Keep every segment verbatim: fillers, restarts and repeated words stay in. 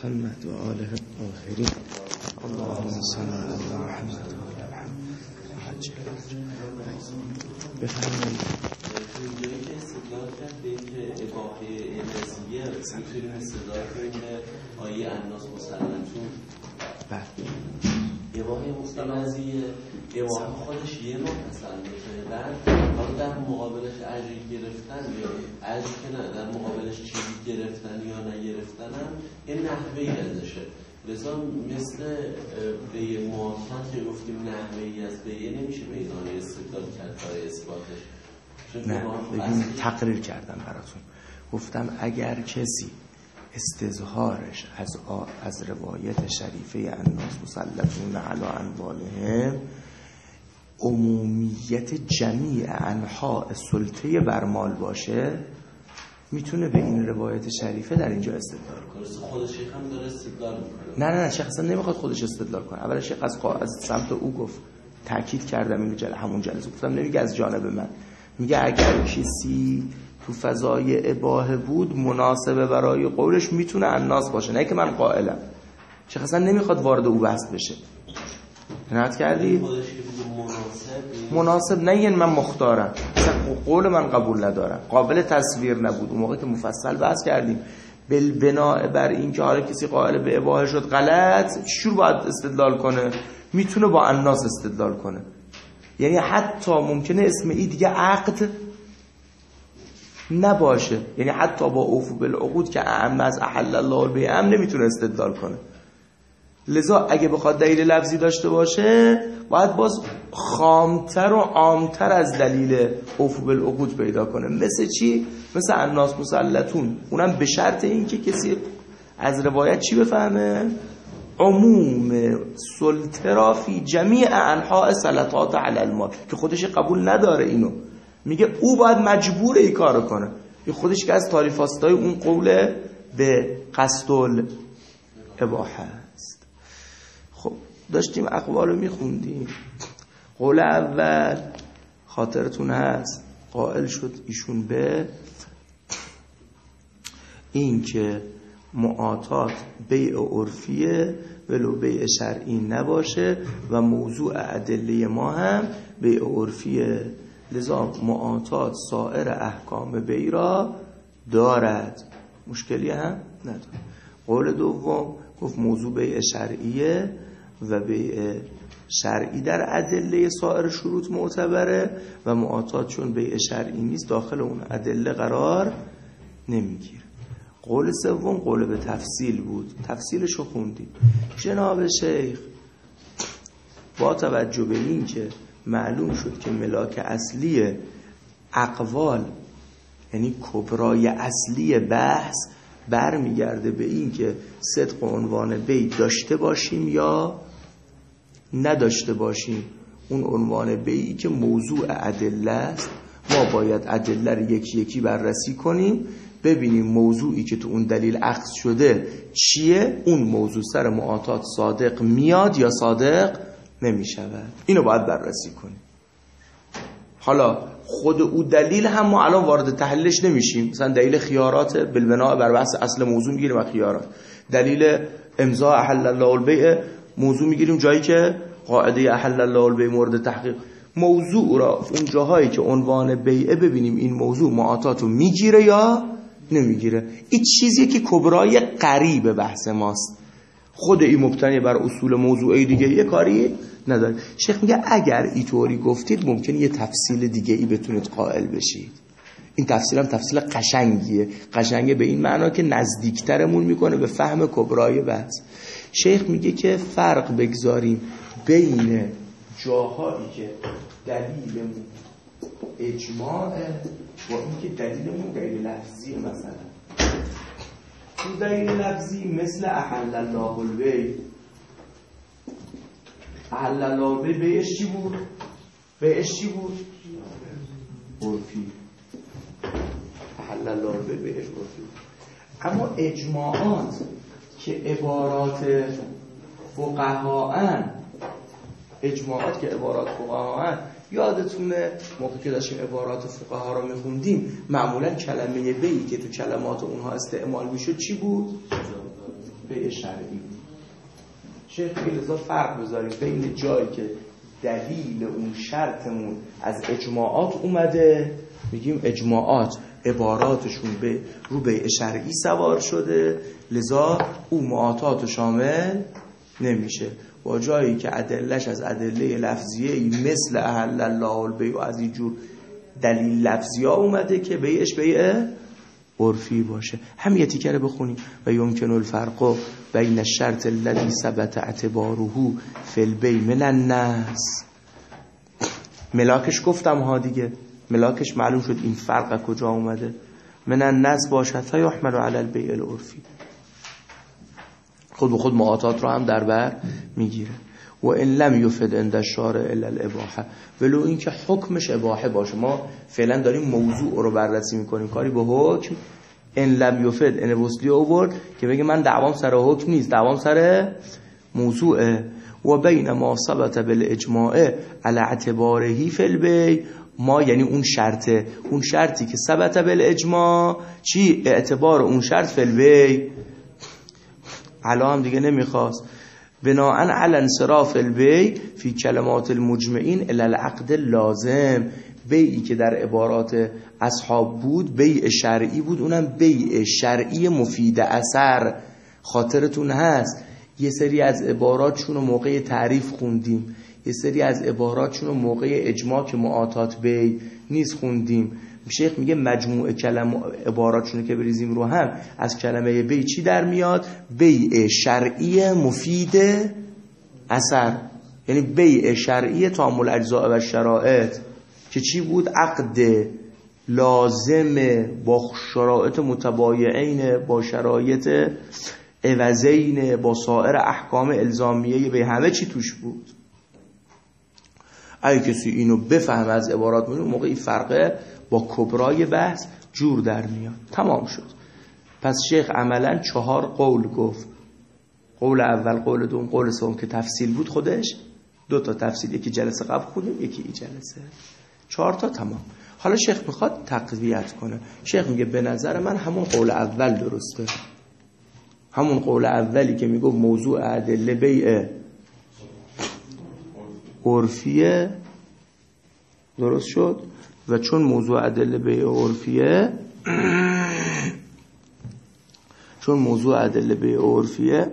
محمد و آله الطاهرین اللهم صل علی محمد و آل محمد. بفرمایید. اینجایی که استدلال کرد به اینکه اباحه نزیه میتونیم استدلال کنیم که آیه الناس مسلمتون بله اباحه نزیه اباحه خودش یه نوع تسلطه، بعد حالا در مقابلش اجری گرفتن یا اجری که نه در مقابلش چیزی گرفتن یا نگرفتن هم یه نحوهی ازشه. لذا مثل به یه معاصفت که گفتیم نحوهی از به یه نمیشه میزانه استدلال کرد برای اثباتش. نه ببین تقریر کردم براتون، گفتم اگر کسی استظهارش از آ... از روایت شریفه الناس مسلطون علی انوالهم عمومیت جمیع انحاء سلطه برمال باشه، میتونه به این روایت شریفه در اینجا استدلال کنه. خود شیخ هم داره استدلال میکنه. نه نه نه شیخ اصلا نمیخواد خودش استدلال کنه. اول شیخ از قا... از سمت او گفت، تاکید کردم اینو جل همون جلسه گفتم، نمیگه از جانب من، میگه اگر کسی تو فضای اباحه بود مناسبه برای قولش میتونه الناس باشه، نه که من قائلم. شیخ اصلا نمیخواد وارد او بحث بشه. نهایت کردی؟ مناسب نه یعنی من مختارم، اصلا قول من قبول ندارم، قابل تصویر نبود. اون موقع که مفصل بحث کردیم بالبناء بر این که حالا کسی قائل به اباحه شد غلط، چجور باید استدلال کنه؟ میتونه با الناس استدلال کنه. یعنی حتی ممکنه اسم ای دیگه عقد نباشه، یعنی حتی با اوفو بالعقود که اعم از احل الله البیع هم نمیتونه استدلال کنه. لذا اگه بخواد دلیل لفظی داشته باشه باید باز خامتر و عامتر از دلیل اوفو بالعقود پیدا کنه. مثل چی؟ مثل الناس مسلطون، اونم به شرط این که کسی از روایت چی بفهمه؟ عموم سلطه را فی جمیع انحاء سلطات علی المال، که خودش قبول نداره اینو، میگه او باید مجبور ای کارو کنه. این خودش که از تاریفاستای اون قول به قصد الاباحه است. خب داشتیم اقوال رو میخوندیم. قول اول خاطرتون هست قائل شد ایشون به این که معاطات بیع عرفیه ولو بیع شرعی نباشه و موضوع ادله ما هم بیع عرفیه، لذا معاطات سایر احکام بیع را دارد، مشکلی هم نداره. قول دوم گفت موضوع بیع شرعیه و بیع شرعی در ادله سایر شروط معتبره و معاطات چون بیع شرعی نیست داخل اون ادله قرار نمیگیره. قول سوم قول به تفصیل بود، تفصیلشو خوندیم. جناب شیخ با توجه به این که معلوم شد که ملاک اصلی اقوال یعنی کبرای اصلی بحث برمیگرده به این که صدق عنوان بی داشته باشیم یا نداشته باشیم. اون عنوان بیی که موضوع ادله است، ما باید ادله رو یکی یکی بررسی کنیم، ببینیم موضوعی که تو اون دلیل اخذ شده چیه، اون موضوع سر معاطات صادق میاد یا صادق نمیشود، اینو باید بررسی کنیم. حالا خود او دلیل هم ما الان وارد تحلیلش نمیشیم، مثلا دلیل خیارات بالبناء بر بحث اصل موضوع میگیریم و خیارات، دلیل امضاء احل الله البیع موضوع میگیریم جایی که قاعده احل الله البیع مورد تحقیق. موضوع را اون جاهایی که عنوان بیعه ببینیم این موضوع معاطاتو میگیره یا نمیگیره. این چیزیه که کبرای قریب بحث ماست، خود این مبتنی بر اصول موضوعی دیگه یه کاری نداره. شیخ میگه اگر اینطوری گفتید ممکنه یه تفصیل دیگه ای بتونید قائل بشید. این تفصیل هم تفصیل قشنگیه، قشنگه به این معنا که نزدیکترمون میکنه به فهم کبرای بحث. شیخ میگه که فرق بگذاریم بین جاهایی که دلیلمون اجماعه و این که دلیلمون دلیل لفظیه. مثلا تو دلیل لفظی مثل احل الله البیع، احل الله البیع بیعش چی بود؟ بیعش چی بود؟ عرفی. احل الله البیع بیعش عرفی. اما اجماعات که عبارات فقهاءن، اجماعات که عبارات فقهاءن، یادتونه موقع که داشتیم عبارات فقها رو میخوندیم معمولا کلمه بیعی که تو کلمات اونها استعمال میشد چی بود؟ به بیع شرعی. شیخ میگه لذا فرق بذاریم بین جایی که دلیل اون شرطمون از اجماعات اومده، میگیم اجماعات عباراتشون به رو بیع شرعی سوار شده، لذا اون معاطات شامل نمیشه. با جایی که ادلش از ادله لفظیه‌ای مثل احل الله البیع و از این جور دلیل لفظی ها اومده که بیعش بیع عرفی باشه. هم یه تیکه رو بخونیم و یمکن الفرق بین الشرط الذی ثبت اعتباره فی البیع من النص. ملاکش گفتم ها دیگه، ملاکش معلوم شد این فرق کجا اومده. من النص باشد فیحمل علی البیع العرفی، خود به خود معاطات رو هم در بر میگیره. و ان لم یفد عند الشارع الا الاباحه، ولو این که حکمش اباحه باشه. ما فعلا داریم موضوع رو بررسی میکنیم، کاری به حکم. ان لم یفد ان وصلی آورد که بگه من دعوام سر حکم نیست، دعوام سر موضوعه. و بین ما ثبت بالاجماع علی اعتباره فی البیع، ما یعنی اون شرطه، اون شرطی که ثبت بالاجماع چی؟ اعتبار اون شرط فی البیع. علا هم دیگه نمیخواست. بناءً علی انصراف البیع فی کلمات المجمعین الی العقد لازم، بیعی که در عبارات اصحاب بود بیع شرعی بود، اونم بیع شرعی مفید اثر. خاطرتون هست یه سری از عباراتشون رو موقع تعریف خوندیم، یه سری از عباراتشون رو موقع اجماع که معاطات بیع نیست خوندیم. شیخ میگه مجموع کلمه عباراتشون که بریزیم رو هم از کلمه بیع چی در میاد؟ بیع شرعی مفید اثر، یعنی بیع شرعی تامل اجزاء و شرایط که چی بود؟ عقد لازم با شرایط متبایعین، با شرایط عوضین، با سایر احکام الزامیه، به همه چی توش بود. اگه کسی اینو بفهم از عبارات اون موقع این فرقه با کبرای بحث جور در میاد. تمام شد. پس شیخ عملا چهار قول گفت. قول اول، قول دوم، قول سوم که تفصیل بود خودش دو تا تفصیل، یکی جلسه قبل خوندیم، یکی این جلسه، چهار تا تمام. حالا شیخ میخواد تقویت کنه. شیخ میگه به نظر من همون قول اول درسته، همون قول اولی که میگفت موضوع ادله بیع عرفیه درست شد. و چون موضوع ادله بیع عرفیه چون موضوع ادله بیع عرفیه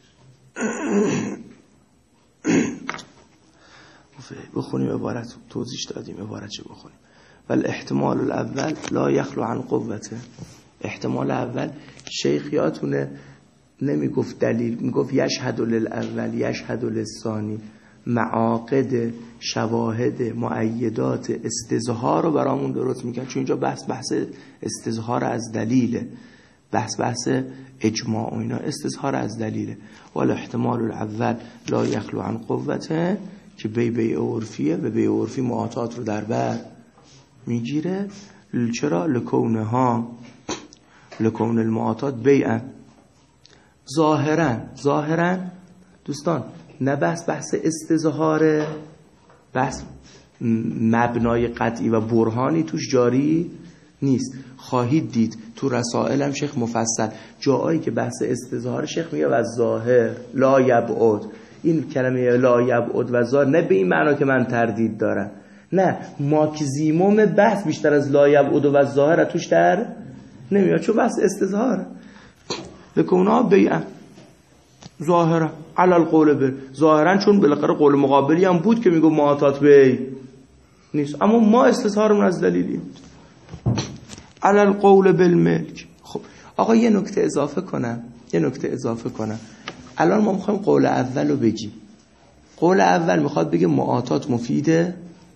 بخونیم عبارت توضیح دادیم، عبارت چه بخونیم؟ ولی احتمال الاول لا یخلو عن قوته. احتمال اول شیخیاتونه نمیگفت دلیل، میگفت یشهد للاول یشهد للثانی، معاقد، شواهد، مؤیدات، استظهار رو برامون درست میکنه. چون اینجا بحث بحث استظهار از دلیله، بحث بحث اجماع و اینا، استظهار از دلیله. ولی احتمال الاول لا یخلو عن قوته که بی بیع عرفیه و بیع عرفی معاطات رو در بر میگیره. چرا؟ لکونها لکون المعاطات بیعا. ظاهرا ظاهرا دوستان نه بحث بحث استظهاره، بحث مبنای قطعی و برهانی توش جاری نیست. خواهید دید تو رسائل هم شیخ مفصل جایی که بحث استظهار شیخ میگه و ظاهر لا یبعد. این کلمه لا یبعد و ظاهر نه به این معنا که من تردید دارم، نه، ماکزیموم بحث بیشتر از لا یبعد و ظاهر توش در نمیاد، چون بحث استظهار. لکونا بیعا ظاهرا علی القول به ظاهرا، چون بالاخره قول مقابلی هم بود که میگه معاطات بیع نیست، اما ما استظهارمون از دلیلی علی القول بالملک. خب آقا یه نکته اضافه کنم یه نکته اضافه کنم الان ما میخوایم قول اول رو بگیم. قول اول میخواد بگه معاطات مفیده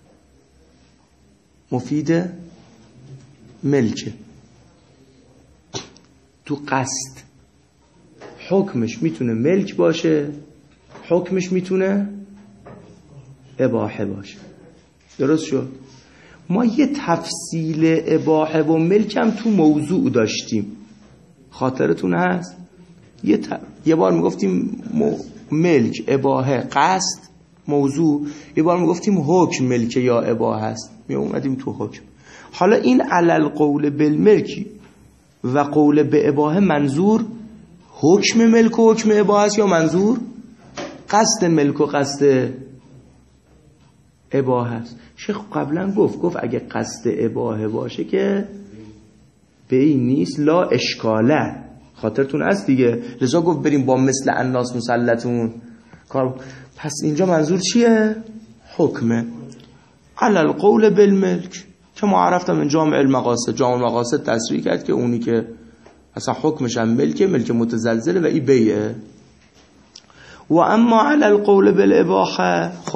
مفیده ملکه تو قصد، حکمش میتونه ملک باشه، حکمش میتونه اباحه باشه. درست شد؟ ما یه تفصیل اباحه و ملک هم تو موضوع داشتیم، خاطرتون هست؟ یه, ت... یه بار میگفتیم م... ملک، اباحه، قصد، موضوع. یه بار میگفتیم حکم ملک یا اباحه است، می اومدیم تو حکم. حالا این علل قول بالملکی و قول به اباحه منظور حکم ملک و حکم اباحه است یا منظور قصد ملک و قصد اباحه است؟ شیخ قبلا گفت گفت اگه قصد اباحه باشه که به این نیست لا اشکاله، خاطرتون هست دیگه، لذا گفت بریم با مثل الناس مسلطون کار. پس اینجا منظور چیه؟ حکمه علی القول بالملک که ما عرفتم من جامع المقاصد، جامع المقاصد تصریح کرد که اونی که اصلا حکمش هم ملکه، ملک متزلزله و این بیعه. و اما علی القول بالاباحه، خب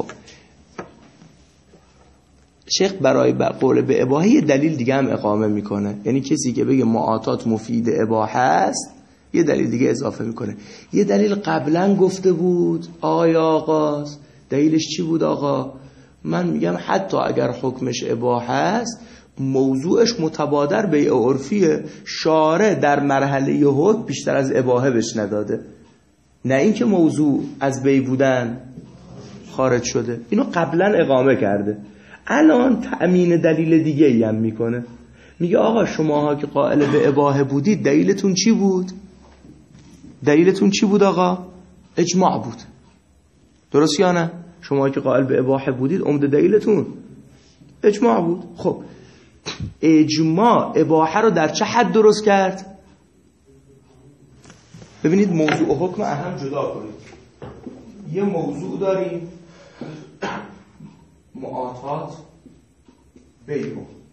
شیخ برای قول به اباحه یه دلیل دیگه هم اقامه میکنه، یعنی کسی که بگه معاطات مفید اباحه است یه دلیل دیگه اضافه میکنه. یه دلیل قبلا گفته بود آقای آقاست، دلیلش چی بود آقا؟ من میگم حتی اگر حکمش اباحه است موضوعش متبادر بیع عرفیه، شارع در مرحله حکم بیشتر از اباحه بهش نداده، نه اینکه موضوع از بیع بودن خارج شده. اینو قبلا اقامه کرده، الان تأمین دلیل دیگه ای هم میکنه، میگه آقا شماها که قائل به اباحه بودید دلیلتون چی بود؟ دلیلتون چی بود آقا؟ اجماع بود، درست یا نه؟ شما که قائل به اباحه بودید عمده دلیلتون اجماع بود. خب اجماع اباحه رو در چه حد درست کرد؟ ببینید موضوع و حکم اهم جدا کنید. یه موضوع داریم معاطات بیع،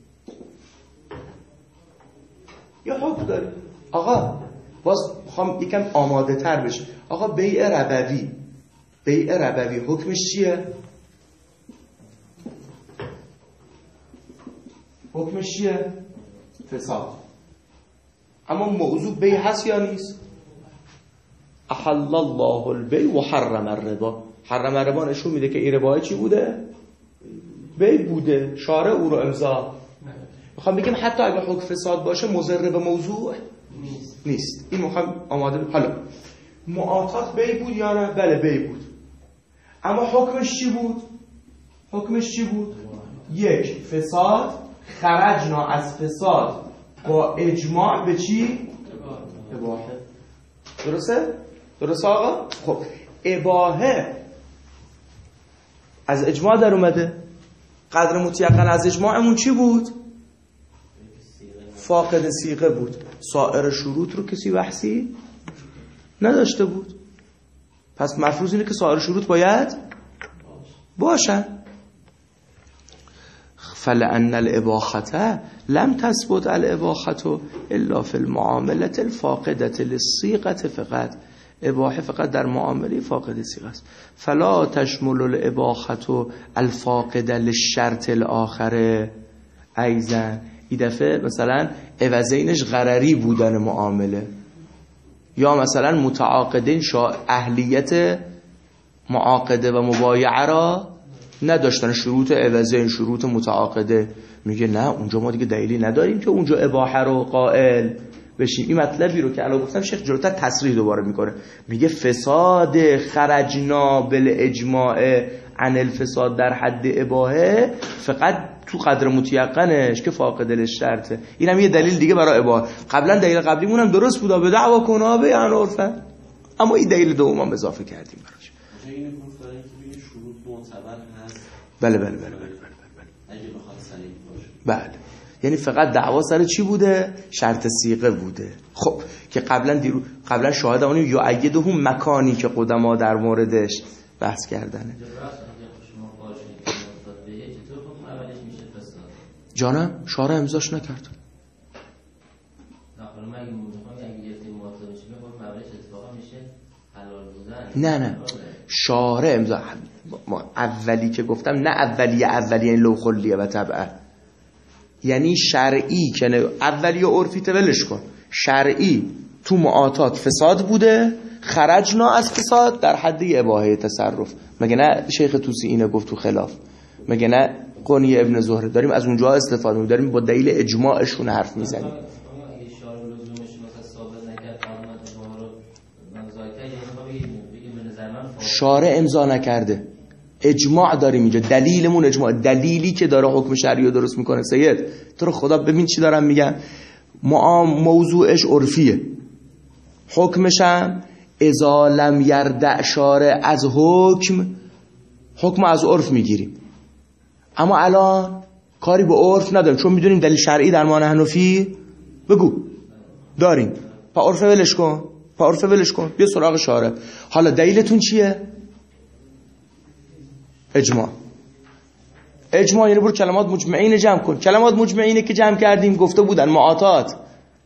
یه حکم داریم آقا، باز میخوام یکم آماده تر بشه. آقا بیع ربوی، بیع ربوی حکمش چیه؟ حکمش چیه؟ فساد. اما موضوع بیع هست یا نیست؟ احل الله البیع و حرم الربا. حرم الربا نشون میده که این ربا چی بوده؟ بیع بوده، شارع او رو امضا. میخوام بگم حتی اگه حکم فساد باشه مضر به موضوع نیست. نیست. این میخوام آماده بید. حالا معاطات بیع بود یا نه؟ بله بیع بود. اما حکمش چی بود؟ حکمش چی بود؟ یک، فساد. خرجنا از فساد با اجماع به چی؟ اباحه. درسته؟ درسته آقا؟ خب اباحه از اجماع در اومده، قدر متیقن از اجماعمون چی بود؟ فاقد صیغه بود. سایر شروط رو کسی بحثی نداشته بود، پس مفروض اینه که سایر شروط باید باشن. فلأن الاباحة لم تثبت الاباحة الا في المعاملة الفاقدة للصيغة فقط. اباحه فقط در معامله فاقد صیغه است. فلا تشمل الاباحة الفاقدة للشرط الاخر ایضا. این دفعه مثلا عوضینش غرری بودن معامله، یا مثلا متعاقدین شا اهلیت معاقده و مبایعه را نداشتن، شروط عوضین شروط متعاقده. میگه نه اونجا ما دیگه دلیلی نداریم که اونجا اباحه رو قائل بشیم. این مطلبی رو که الان گفتم شیخ جلوتر تصریح دوباره میکنه، میگه فساد خرجنا بالاجماع عن الفساد در حد اباحه فقط تو قدر متیقنش که فاقد للشرطه. اینم یه دلیل دیگه برای اباحه. قبلا دلیل قبلیمون هم درست بود، به دعوا کنها به عن عرفا، اما این دلیل دوم هم اضافه کردیم براش. این گفتن که شروط معتبر هست. بله بله بله بله بله. اگه بخواد صحیح باشه. بله. یعنی فقط دعوا سر چی بوده؟ شرط صیغه بوده. خب که قبلا دیرو قبلا شاهدمون یعیدهم مکانی که قدما در موردش بحث کردنه. جانم شارع امضاش نکرد. نه نه شارع امضا. اولی که گفتم نه اولیه اولیه این لو خلیه و طبعه، یعنی شرعی که اولیه عرفی تولش کن، شرعی تو معاطات فساد بوده، خرجنا از فساد در حد اباحه تصرف. مگه نه شیخ توسی اینو گفت تو خلاف؟ مگه نه قنی ابن زهره؟ داریم از اونجا استفاده می‌کنیم، داریم با دلیل اجماعشون حرف میزنیم. شارع امضا نکرده، اجماع داریم اینجا، دلیلمون اجماع، دلیلی که داره حکم شرعی رو درست میکنه. سید تو رو خدا ببین چی دارم میگم، موضوعش عرفیه، حکمشم اذا لم یردع شارع از حکم، حکم از عرف میگیریم. اما الان کاری به عرف نداریم چون میدونیم دلیل شرعی در ما حنفی بگو داریم. پا عرف ولش کن، پا عرف ولش کن، بیا سراغ شارع. حالا دلیلتون چیه؟ اجماع. اجماع یعنی برو کلمات مجمعین جمع کن. کلمات مجمعینه که جمع کردیم گفته بودن معاطات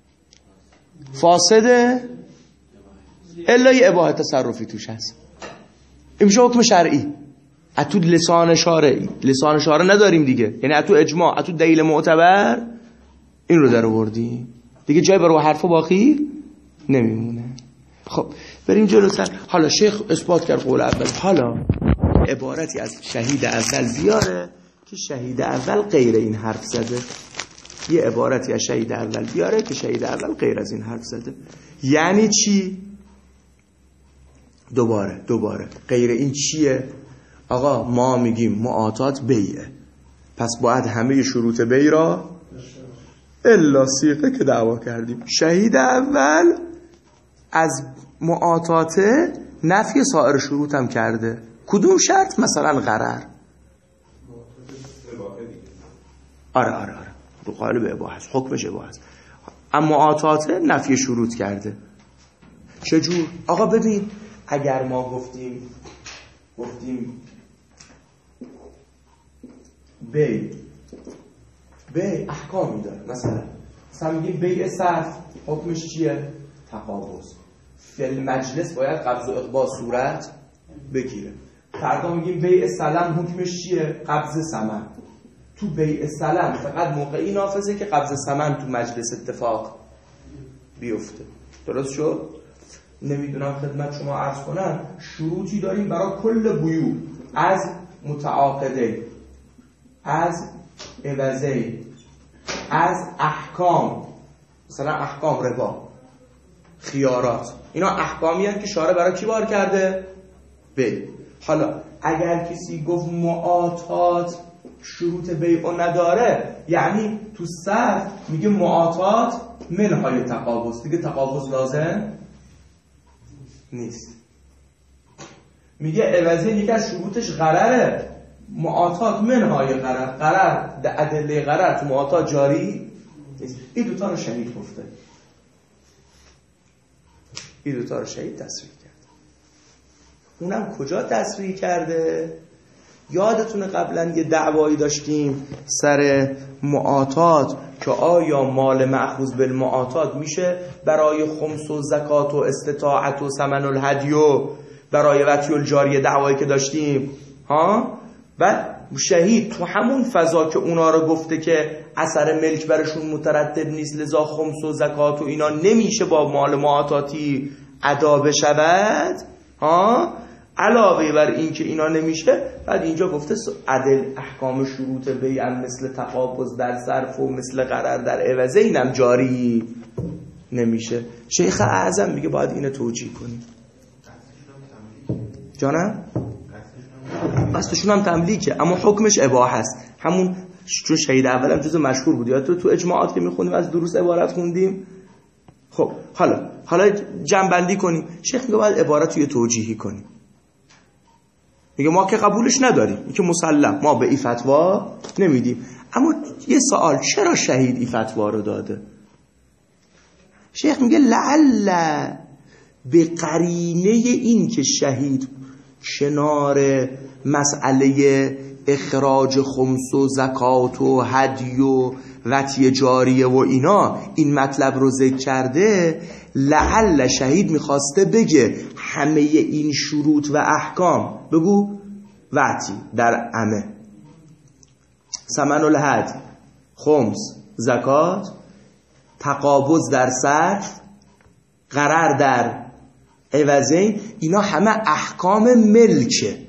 فاسده الا یه اباحه تصرفی توش هست. این میشه حکم شرعی. اتو لسان شارعی، لسان شارع نداریم دیگه، یعنی اتو اجماع، اتو دلیل معتبر این رو در آوردیم دیگه، جای برای حرفا باقی نمیمونه. خب بریم جلوتر. حالا شیخ اثبات کرد قول اول. حالا عبارتی از شهید اول بیاره که شهید اول غیر این حرف زده. یه عبارتی از شهید اول بیاره که شهید اول غیر از این حرف زده. یعنی چی؟ دوباره دوباره غیر این چیه؟ آقا ما میگیم معاطات بیعه، پس باید همه شروط بیع را الا صیغه که دعوا کردیم. شهید اول از معاطات نفی سایر شروط هم کرده. کدوم شرط؟ مثلا غرر. آره آره آره رو قالب اباحه، حکمش اباحه. اما معاطات نفی شروط کرده. چجور؟ آقا ببین، اگر ما گفتیم گفتیم بی بی احکامی داره، مثلا مثلا میگیم بیع صرف حکمش چیه؟ تقابض. فی المجلس باید قبض و اقباض صورت بگیره. فردا میگیم بیع سلم حکمش چیه؟ قبض ثمن. تو بیع سلم فقط موقعی نافذه که قبض ثمن تو مجلس اتفاق بیفته. درست شد؟ نمیدونم خدمت شما عرض کنم شروطی داریم برای کل بیوع، از متعاقده، از عوضه، از احکام، مثلا احکام ربا، خیارات، اینا احکامی هست که شارع برای کی بار کرده؟ بیع. حالا اگر کسی گفت معاطات شروط بیع نداره، یعنی تو صرف میگه معاطات منهای تقابض، دیگه تقابض لازم نیست. میگه عوضی یکی از شروطش غرره، معاطات منهای غرر، غرر ادله غرر تو معاطات جاری نیست. این دوتا رو شهید گفته، این دوتا رو شهید تصریح کرده. اونم کجا تصریح کرده؟ یادتونه قبلا یه دعوایی داشتیم سر معاطات که آیا مال مأخوذ بالمعاطات میشه برای خمس و زکات و استطاعت و ثمن الهدی و برای وطی الجاری، دعوایی که داشتیم ها. و شهید تو همون فضا که اونا رو گفته که اثر ملک برشون مترتب نیست، لذا خمس و زکات و اینا نمیشه با مال معاطاتی ادا بشود ها، علاوه بر این که اینا نمیشه، بعد اینجا گفته عدل احکام شروط بیع مثل تقابض در صرف و مثل قرار در عوضه اینم جاری نمیشه. شیخ اعظم میگه باید اینو توجیه کنیم. جانم؟ قصدشون هم تملیکه اما حکمش اباحه است. همون چون شهید اولم جزو مشهور بود، یا تو تو اجماعات که میخونیم از دروس عبارت خوندیم. خب حالا حالا جمع بندی کنیم. شیخ میگه باید عبارت رو توجیهی کنیم. میگه ما که قبولش نداریم، این که مسلم، ما به این فتوا نمیدیم. اما یه سوال، چرا شهید این فتوا رو داده؟ شیخ میگه لعل به قرینه این که شهید کنار مسئله اخراج خمس و زکات و هدی و وطی جاریه و اینا این مطلب رو ذکر کرده، لعل شهید میخواسته بگه همه این شروط و احکام، بگو وطی در عمه، ثمن الهدی، خمس، زکات، تقابض در صرف، قرار در عوضین، اینا همه احکام ملکه.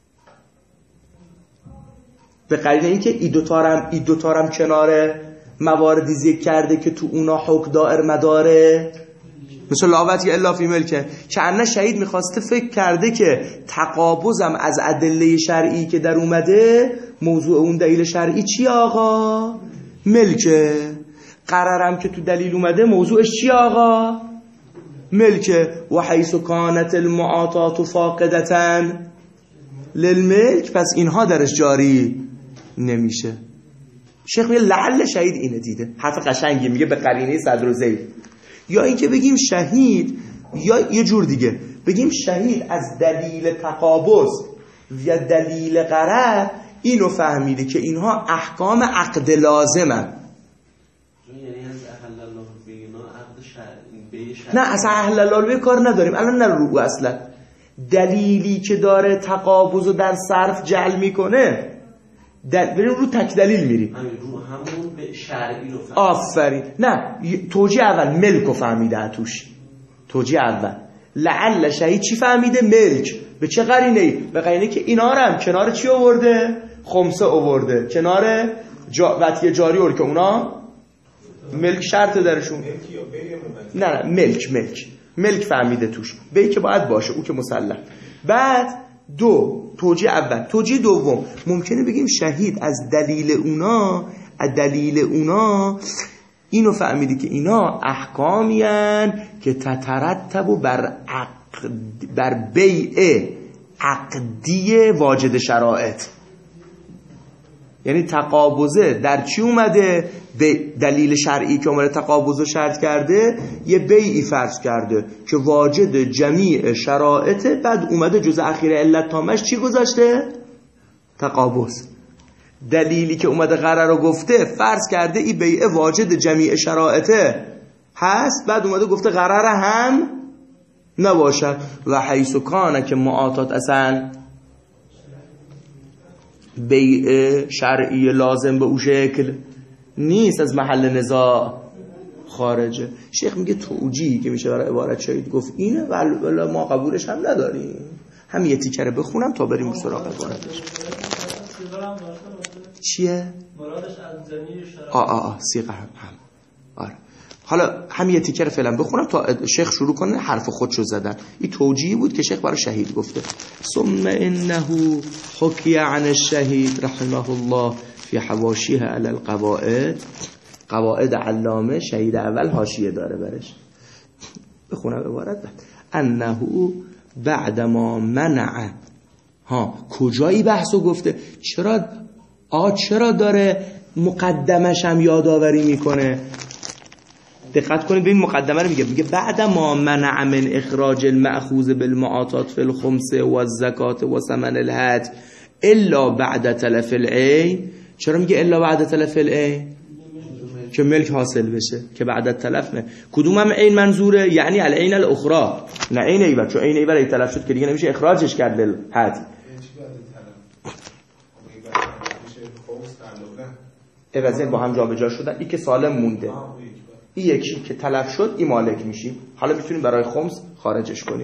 به قریب اینکه ای دوتارم ای دوتارم کنار مواردی ذکر کرده که تو اونا حکم دائر مداره، مثل لاوتی الا فی ملکه، که انه شهید میخواسته فکر کرده که تقابضم از ادله شرعی که در اومده، موضوع اون دلیل شرعی چی آقا؟ ملکه. قرارم که تو دلیل اومده موضوعش چی آقا؟ ملک و حیث کانت المعاطات فاقدتن للملک، پس اینها درش جاری نمیشه. شیخ میگه لعل شهید اینه دیده، حرف قشنگی میگه به قرینه صدر و زید. یا اینکه بگیم شهید، یا یه جور دیگه بگیم شهید از دلیل تقابض و دلیل قرر اینو فهمیده که اینها احکام عقد لازمن. نه اصلا اهل الله کار نداریم الان، نه رو اصلا دلیلی که داره تقابض رو در صرف جعل میکنه دل... بریم رو تک دلیل میریم، رو همون به شرعی رو فهمید. آفرین. نه توجیه اول ملک رو فهمیده توش، توجیه اول لعل شهید چی فهمیده؟ ملک. به چه قرینه ای؟ به قرینه که اینا رو هم کنار چی آورده؟ خمسه آورده، کنار جا... وطیه جاری آورده که اونا ملک شرط درشون. نه نه ملک ملک ملک فهمیده توش، بی که باید باشه، او که مسلم. بعد دو توجیه اول. توجیه دوم ممکنه بگیم شهید از دلیل اونا، از دلیل اونا اینو فهمیدی که اینا احکامی هن که تترتب بر عقد، بر بیع عقدی واجد شرائط. یعنی تقابضه در چی اومده؟ به دلیل شرعی که اومده تقابض شرط کرده، یه بیعی فرض کرده که واجد جمیع شرائط، بعد اومده جز اخیر علت تامش چی گذاشته؟ تقابض. دلیلی که اومده قرار رو گفته فرض کرده این بیع واجد جمیع شرائطه هست، بعد اومده گفته قرار هم نباشد. و حیث کانه که معاطات اصلا بیع شرعی لازم به او شکل نیست، از محل نزاع خارجه. شیخ میگه توجیهی که میشه برای عبارت شهید گفت اینه، ولی ما قبولش هم نداریم. هم یه تیکره بخونم تا بریم سراغ عبارتش. چیه؟ مرادش از جمیع شرایط. آه آه آه سیغه هم هم آره. حالا هم یه تیکره فعلا بخونم تا شیخ شروع کنه حرف خودشو زدن. این توجیهی بود که شیخ برای شهید گفته. ثم انه حکی عن الشهید رحمه الله فی حواشیه علی القواعد. قواعد علامه شهید اول حاشیه داره برش. بخونم عبارت بعد. انه بعد ما منع. ها کجایی بحثو گفته؟ چرا آ چرا داره مقدمش هم یادآوری میکنه؟ دقت کنید ببین مقدمه رو میگه، میگه بعد ما منع من اخراج المأخوذ بالمعاطات فی الخمسه و الزکات و ثمن الهدی الا بعد تلف العین. چرا میگه الا بعد تلف العین؟ که ملک حاصل بشه، که بعد تلف نه. کدوم هم عین منظوره؟ یعنی العین الاخرى، نه عین ایول، چون عین ایول ای تلف شد که دیگه نمیشه اخراجش کرد للحد. عوضی با هم جابجا شدن، این که سالم مونده، این یکی که تلف شد این مالک میشی. حالا میتونیم برای خمس خارجش کنیم.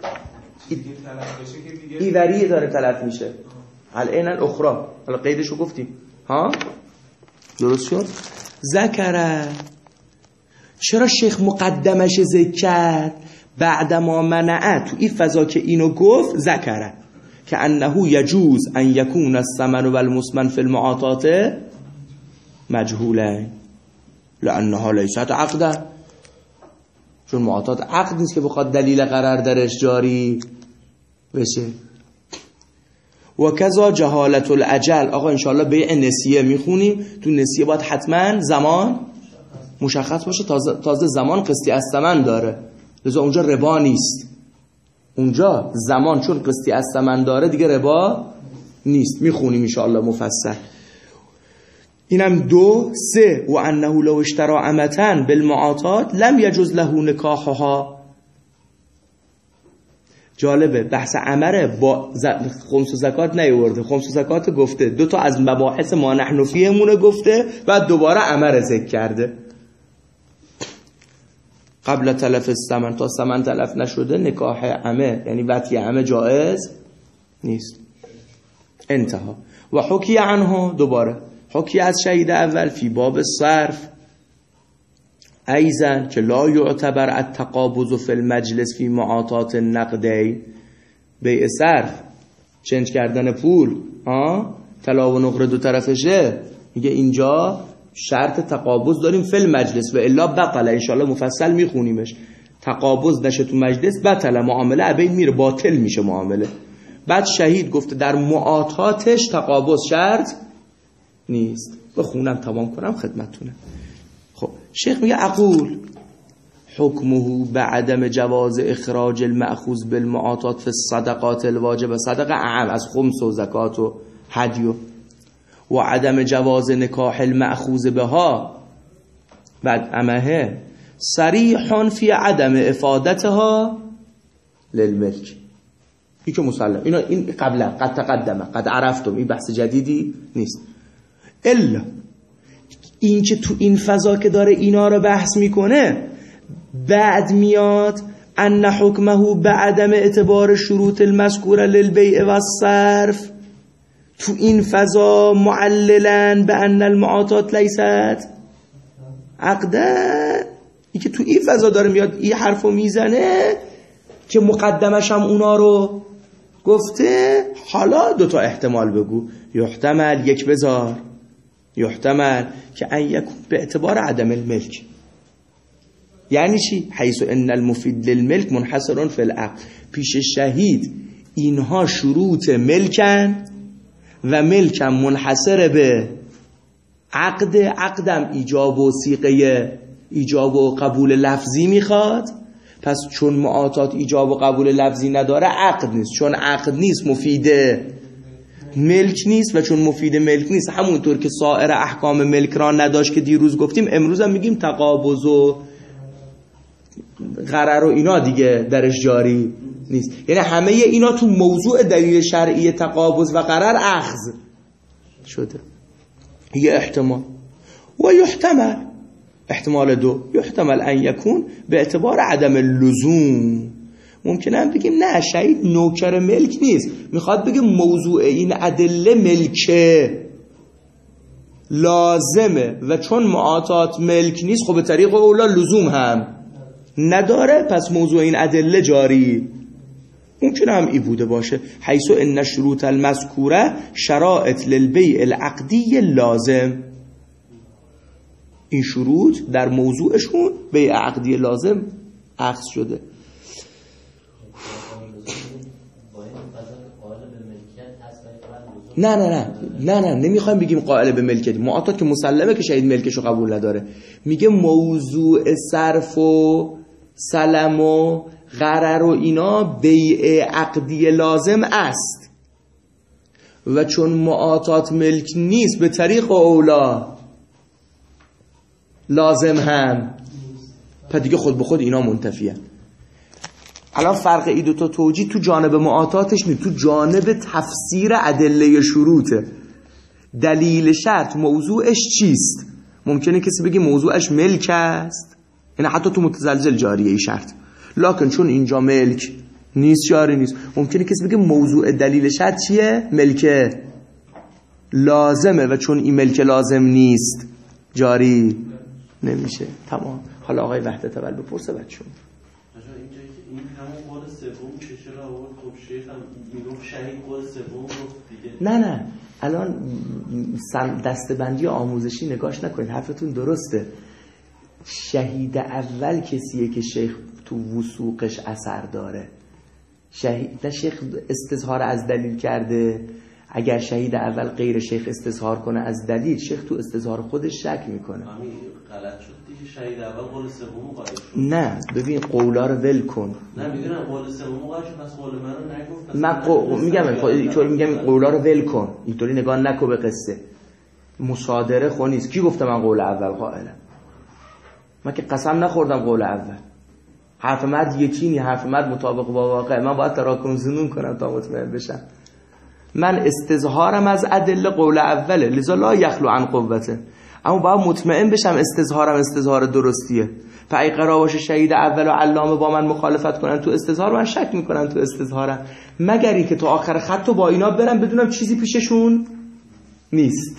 این وریه داره تلف میشه، العین الاخرى. حالا قیدشو گفتیم ها، درست شد. ذکره. چرا شیخ مقدمش ذکر کرد؟ بعد ما منعه، تو این فضا که اینو گفت ذکره که انه یجوز ان یکون الثمن والمثمن فی المعاطات مجهوله لانها لیست عقده، چون معاطات عقد نیست که بخواد دلیل قرار درش جاری بشه. و کذا جهالت الاجل. آقا انشاءالله بیع نسیه میخونیم، تو نسیه باید حتما زمان مشخص باشه، تازه, تازه زمان قسطی از ثمن داره، لذا اونجا ربا نیست. اونجا زمان چون قسطی از ثمن داره دیگه ربا نیست. میخونیم انشاءالله مفصل. اینم دو. سه و انه لو اشترى امتن بالمعاطات لم یجوز له نکاحها. جالبه بحث عمره با خمس و زکات نیورده، خمس و زکات گفته، دو تا از مباحث ما نحن فیهمونه گفته، بعد دوباره عمره ذکر کرده. قبل تلف الثمن، تا ثمن تلف نشده نکاح عمه یعنی وطی عمه جائز نیست. انتها. و حکی عنه، دوباره حکی از شهید اول فی باب صرف ایزن که لا یعتبر التقابض فی المجلس فی معاطات النقدی. بیع صرف چنج کردن پول، ها طلا و نقره دو طرفشه، میگه اینجا شرط تقابض داریم فی المجلس و الا بطل. ان شاء الله مفصل میخونیمش. تقابض نشه تو مجلس بطل معامله بین میره، باطل میشه معامله. بعد شهید گفته در معاطاتش تقابض شرط نیست. بخونم تمام کنم خدمتتونه. خب شیخ میگه اقول حکمه بعدم جواز اخراج المأخوذ بالمعاطات في الصدقات الواجبه، صدقه اعم از خمس و زکات و هدی، و عدم جواز نکاح المأخوذ بها بعد امه صریح فی عدم افادتها للملک. این که مسلم، اینا این قبلا قد تقدمه قد عرفتم، این بحث جدیدی نیست. الا این که تو این فضا که داره اینا رو بحث میکنه بعد میاد ان حکمه بعدم اعتبار شروط المذکوره للبیع و الصرف، تو این فضا معللا به ان المعاطات لیست عقدن. این که تو این فضا داره میاد این حرفو میزنه که مقدمش هم اونا رو گفته. حالا دوتا احتمال بگو، یحتمل یک بذار، یحتمل که ان یکون به اعتبار عدم الملک. یعنی چی؟ حیث ان المفید للملک منحصر فی العقد، پیش شهید اینها شروط ملکن و ملکم منحصر به عقد، عقدم ایجاب و سیغه ایجاب و قبول لفظی میخواد. پس چون معاطات ایجاب و قبول لفظی نداره عقد نیست، چون عقد نیست مفید ملک نیست، و چون مفید ملک نیست همونطور که سایر احکام ملک را نداشت که دیروز گفتیم، امروز هم میگیم تقابض و غرر و اینا دیگه درش جاری نیست. یعنی همه اینا تو موضوع دلیل شرعی تقابض و غرر اخذ شده. یه احتمال. و یحتمل احتمال دو، یحتمل ان یکون به اعتبار عدم اللزوم. ممکنه هم بگیم نه شهید نوکر ملک نیست، میخواد بگه موضوع این ادله ملکه لازمه و چون معاطات ملک نیست خب به طریق اولا لزوم هم نداره، پس موضوع این ادله جاری. ممکنه هم ای بوده باشه حیث ان شروط المذکوره شرائط للبیع العقدی لازم، این شروط در موضوعشون بیع عقدی لازم اخذ شده. نه نه نه نه نه نمیخوایم بگیم قائل به ملکیت، معاطات که مسلمه که شهید ملکشو قبول نداره. میگه موضوع صرف و سلم و غرر و اینا بیع عقدی لازم است و چون معاطات ملک نیست به طریق اولا لازم هم، پس دیگه خود به خود اینا منتفیه. الان فرق ای دو تا توجیه تو جانب معاطاتش نیست، تو جانب تفسیر ادله شروطه. دلیل شرط موضوعش چیست؟ ممکنه کسی بگه موضوعش ملک است، یعنی حتی تو متزلزل جاریه ای شرط، لکن چون اینجا ملک نیست جاری نیست. ممکنه کسی بگه موضوع دلیل شرط چیه؟ ملک لازمه و چون این ملک لازم نیست جاری نمیشه. تمام. حالا آقای وحدت اول بپرسه بچه‌ها. این همون قول سوم که چرا آورد؟ خب شیخ هم میگفت شهید قول سوم رو دیگه. نه نه الان دستبندی آموزشی نگاش نکنید، حرفتون درسته. شهید اول کسیه که شیخ تو وثوقش اثر داره. شهید شیخ استظهار از دلیل کرده، اگر شهید اول غیر شیخ استظهار کنه از دلیل، شیخ تو استظهار خودش شک میکنه. همین غلط شد دیگه، شهید اول قول سوم قائل شد. نه ببین قولا رو ول کن. نه میدونم قول سوم قائل شد، پس قول من رو نگفت. من قو... میگم اینطوری میگم قولا رو ول کن، اینطوری نگاه نکن به قصه. مصادره خو نیست. کی گفته من قول اول قائلم؟ من که قسم نخوردم قول اول. حرف مد یکینی، حرف مد مطابق با واقع. من باید تراکم زنون کنم تا مطمئن بشم. من استظهارم از ادله قول اوله، لذا لا یخلو عن قوته، اما باید مطمئن بشم استظهارم استظهار درستیه. فای قرار باشه شهید اول و علامه با من مخالفت کنن تو استظهار، من شک میکنم تو استظهارم، مگر اینکه تو آخر خط با اینا برم بدونم چیزی پیششون نیست.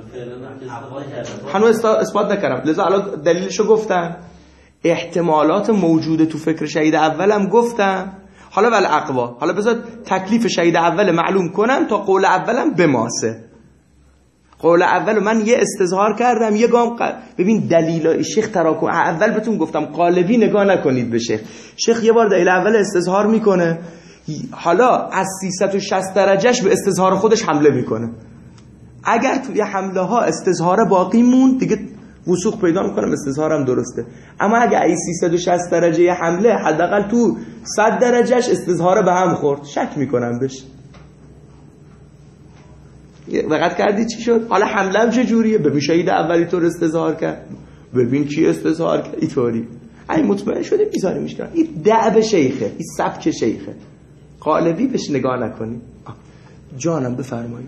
هنوز اثبات نکردم، لذا الان دلیلشو گفتم، احتمالات موجوده تو فکر شهید اولم گفتم. حالا ول اقوا، حالا بذار تکلیف شهید اول معلوم کنم تا قول اولم بماسه. قول اول من یه استظهار کردم یه گام ق... ببین دلیل شیخ تراکم اول بهتون گفتم قالبی نگاه نکنید به شیخ. شیخ یه بار دلیل اول استظهار میکنه، حالا از سیصد و شصت درجهش به استظهار خودش حمله میکنه. اگر توی حمله ها استظهار باقی موند دیگه وثوق پیدا میکنم استظهارم درسته. اما اگه ای سیصد و شصت درجه حمله حداقل تو صد درجهش استظهار به هم خورد، شک میکنم بهش. دقت کردی چی شد؟ حالا حمله هم چه جوریه؟ ببین شهید اولی طور استظهار کرد، ببین کی استظهار کرد اینطوری. این مطمئن شده میذاره میشکنه. این دعب شیخه، این سبک شیخه. قالبی بهش نگاه نکنی. جانم بفرمایید.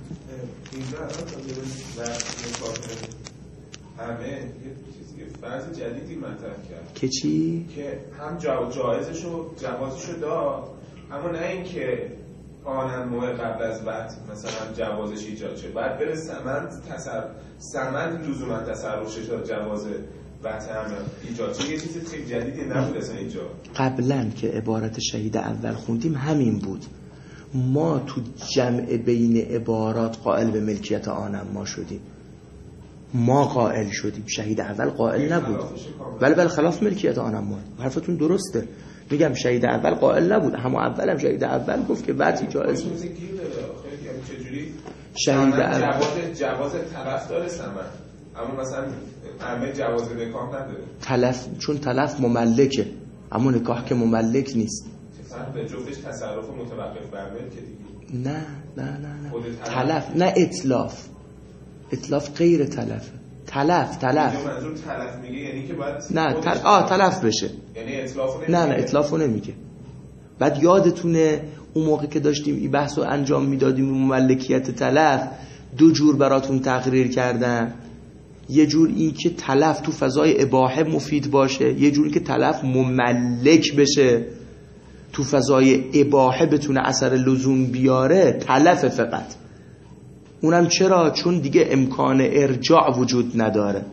همه یه چیزی فرض جدیدی مطرح کرد که چی؟ که هم جایزش و جوازش رو داد، اما نه اینکه آنم موقع قبل از وقت مثلا جوازش ایجاد شه، بعد بره سمند تصرف سمند لزوما تصرفش تا جواز وقت هم ایجاد شه. یه چیز خیلی جدیدی نبود اصلا اینجا. قبلا که عبارت شهید اول خوندیم همین بود. ما تو جمع بین عبارات قائل به ملکیت آنم ما شدیم، ما قائل شدیم، شهید اول قائل نبود. ولی بل خلاف ملکیت آنم ما. حرفتون درسته، میگم شهید اول قائل نبود، همون اولم شهید اول گفت که وقتی جایز چجوری شهید اول جواز جواز طرف داره سمن، اما مثلا همه جواز نکاح نداره. تلف چون تلف مملکه، اما نکاح که مملک نیست. به جفتش تصرف متوقف بر ملک دیگه. نه نه نه نه تلف نه اتلاف. اتلاف غیر تلفه. تلف تلف منظور تلف میگه یعنی که باید نه تل... آه تلف بشه، یعنی اتلافو نمیگه. نه نه اتلافو نمیگه. بعد یادتونه اون موقع که داشتیم این بحثو انجام میدادیم مملکیت تلف دو جور براتون تقریر کردم. یه جور این که تلف تو فضای اباحه مفید باشه، یه جوری که تلف مملک بشه تو فضای اباحه بتونه اثر لزوم بیاره. تلف فقط اونم چرا؟ چون دیگه امکان ارجاع وجود نداره.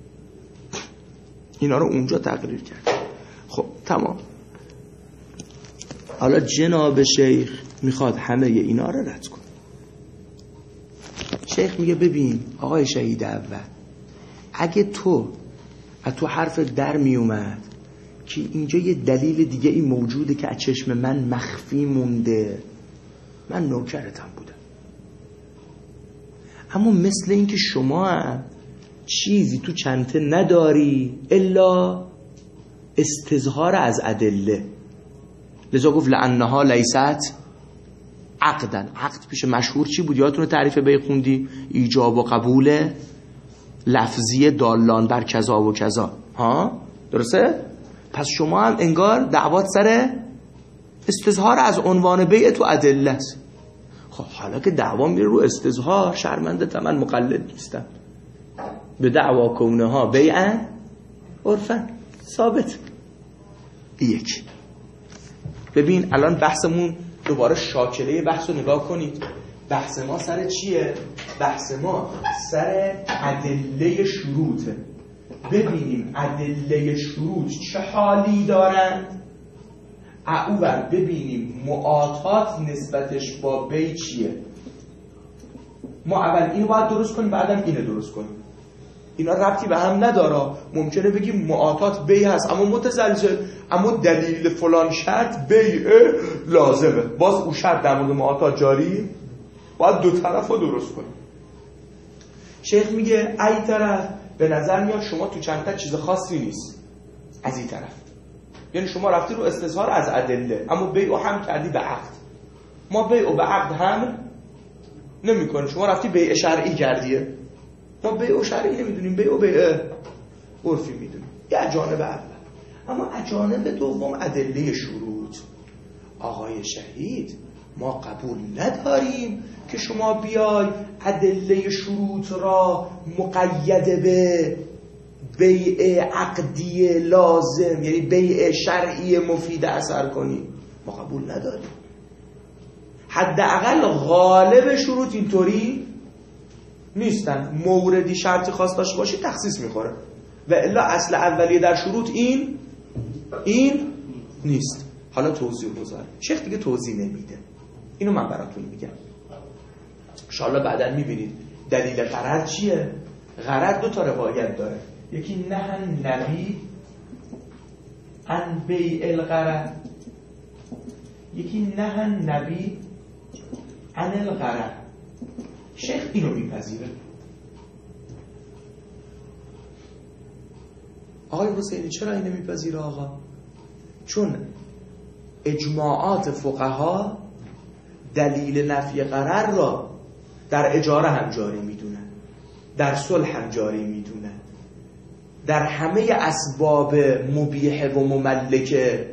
اینا رو اونجا تقریر کرد. خب تمام. حالا جناب شیخ میخواد همه اینا رو رد کن. شیخ میگه ببین آقای شهید اول، اگه تو از تو حرف در میومد که اینجا یه دلیل دیگه ای موجوده که از چشم من مخفی مونده، من نوکرتم بودم. اما مثل این که شما هم چیزی تو چنته نداری الا استظهار از ادله، لذا گفت لانها لیست عقدن. عقد پیش مشهور چی بود؟ یادتونه تعریف بی خوندی؟ ایجاب و قبول لفظی دالان بر کذا و کذا. ها درسته؟ پس شما هم انگار دعوات سر استظهار از عنوان بیع تو ادله است. خب حالا که دعوا میره رو استظهار، شرمنده من مقلد نیستم، به دعوا کونه ها بیعن عرفن ثابت. یک ببین الان بحثمون دوباره شاکله بحث رو نگاه کنید. بحث ما سر چیه؟ بحث ما سر ادله شروطه. ببینیم ادله شروط چه حالی دارند، اول ببینیم معاطات نسبتش با بی چیه. ما اول اینو باید درست کنیم بعدم اینو درست کنیم. اینا ربطی به هم نداره. ممکنه بگیم معاطات بی هست اما متزلزل، اما دلیل فلان شرط بیعه لازمه، باز اون شرط در مورد معاطات جاری، باید دو طرف رو درست کنیم. شیخ میگه ای طرف به نظر میاد شما تو چند تا چیز خاصی نیست از این طرف، یعنی شما رفتی رو استظهار از ادله اما بیعو هم کردی به عقد. ما بیعو به عقد هم نمی کنیم، شما رفتی بیع شرعی کردیه. ما بیعو شرعی نمیدونیم، بیعو بیع عرفی میدونیم. یه جانب اول. اما جانب دوم ادله شروط. آقای شهید ما قبول نداریم که شما بیای ادله شروط را مقید به بیع عقدی لازم، یعنی بیع شرعی مفید اثر کنی. ما قبول نداریم. حداقل غالب شروط اینطوری نیستن. موردی شرطی خاص داشته باشی تخصیص میخوره و الا اصل اولیه در شروط این این نیست. حالا توضیح بذار. شیخ دیگه توضیح نمیده، اینو من براتون میگم. ان شاءالله بعداً میبینید دلیل غرض چیه؟ غرض دو تا روایت داره، یکی نه نبی عن بیع الغرض، یکی نه نبی عن الغرض. شیخ اینو میپذیره. آقای حسینی چرا اینو میپذیره آقا؟ چون اجماعات فقها دلیل نفی غرر را در اجاره هم جاری میدونن، در صلح هم جاری میدونن، در همه اسباب مبیح و مملکه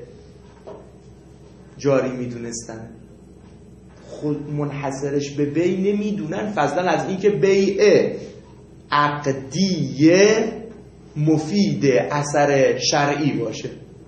جاری میدونستن. خود منحصرش به بیع نمیدونن، فضلا از این که بیع عقدیه مفید اثر شرعی باشه.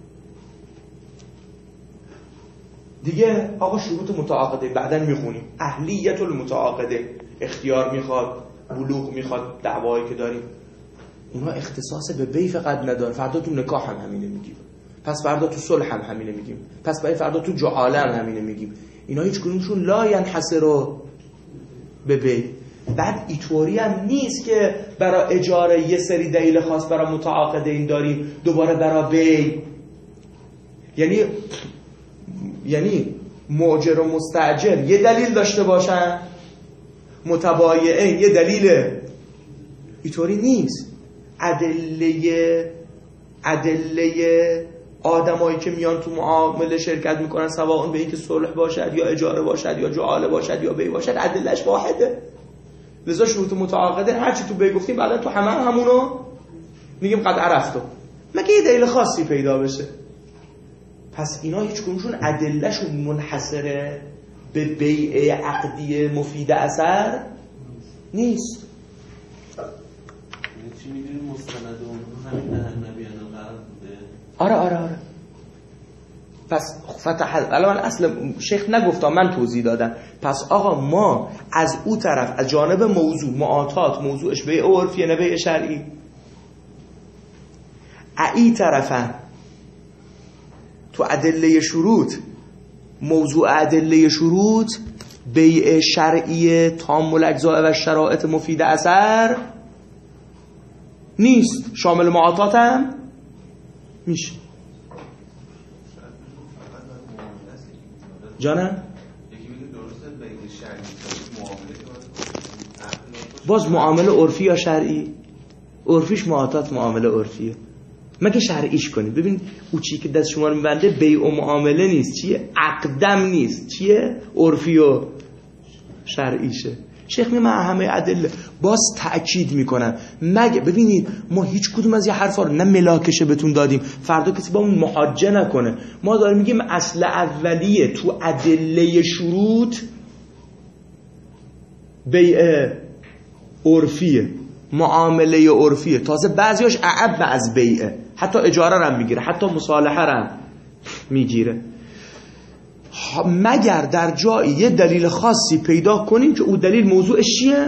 دیگه آقا شروط متعاقده بعدن میخونیم. اهلیت المتعاقده، اختیار میخواد، بلوغ میخواد، دعوایی که داریم، اونا اختصاص به بیع فقط نداره. فردا تو نکاح هم همینه میگیم، پس فردا تو صلح هم همینه میگیم، پس برای فردا تو جعاله هم همینه میگیم. اینا هیچ کدومشون لا ینحصر به بیع. بعد ایطوری هم نیست که برای اجاره یه سری دلیل خاص برای متعاقدین داریم دوباره برای بیع. یعنی یعنی مؤجر و مستأجر یه دلیل داشته باشن، متبایعین یه دلیل. اینطوری نیست. ادله ادله آدمایی که میان تو معامله شرکت میکنن سواء به اینکه صلح باشد یا اجاره باشد یا جعاله باشد یا بیع باشد، ادلهش واحده. لذا شروط متعاقده هرچی تو بیع گفتیم بعدا تو همه هم همونو میگیم قد عرفتو، مگه یه دلیل خاصی پیدا بشه. پس اینا هیچ کدومشون ادلهشون منحصره به بیع عقدی مفید اثر نیست. چی می‌دونی مستند اون همین نه نبیان الغرض بوده. آره آره آره. پس فتح الان اصل شیخ نگفتم، من توضیح دادم. پس آقا ما از او طرف از جانب موضوع معاطات موضوعش بیع عرفی نه بیع شرعی، ای طرفن تو ادله شروط موضوع ادله شروط بیع شرعی تام الاجزاء و شرایط مفید اثر نیست، شامل معاطات هم میشه. جانم باز معامله عرفی یا شرعی؟ عرفیش معاطات معامله عرفیه. مگه شرعیش کنید. ببین او چی که دست شما رو میبنده بیع و معامله نیست، چیه؟ عقدم نیست، چیه؟ عرفی و شرعیشه. شیخ می من همه ادله باز تأکید میکنم. مگه ببینید ما هیچ کدوم از یه حرفا رو نه ملاکشه بهتون دادیم فردا کسی با اون محاجه نکنه. ما داریم میگیم اصل اولیه تو ادله شروط بیع عرفیه، معامله عرفیه. تازه بعضیاش اعب از بیعه، حتی اجاره رو میگیره، حتی مصالحه رو میگیره، مگر در جایی یه دلیل خاصی پیدا کنیم که اون دلیل موضوعش چیه؟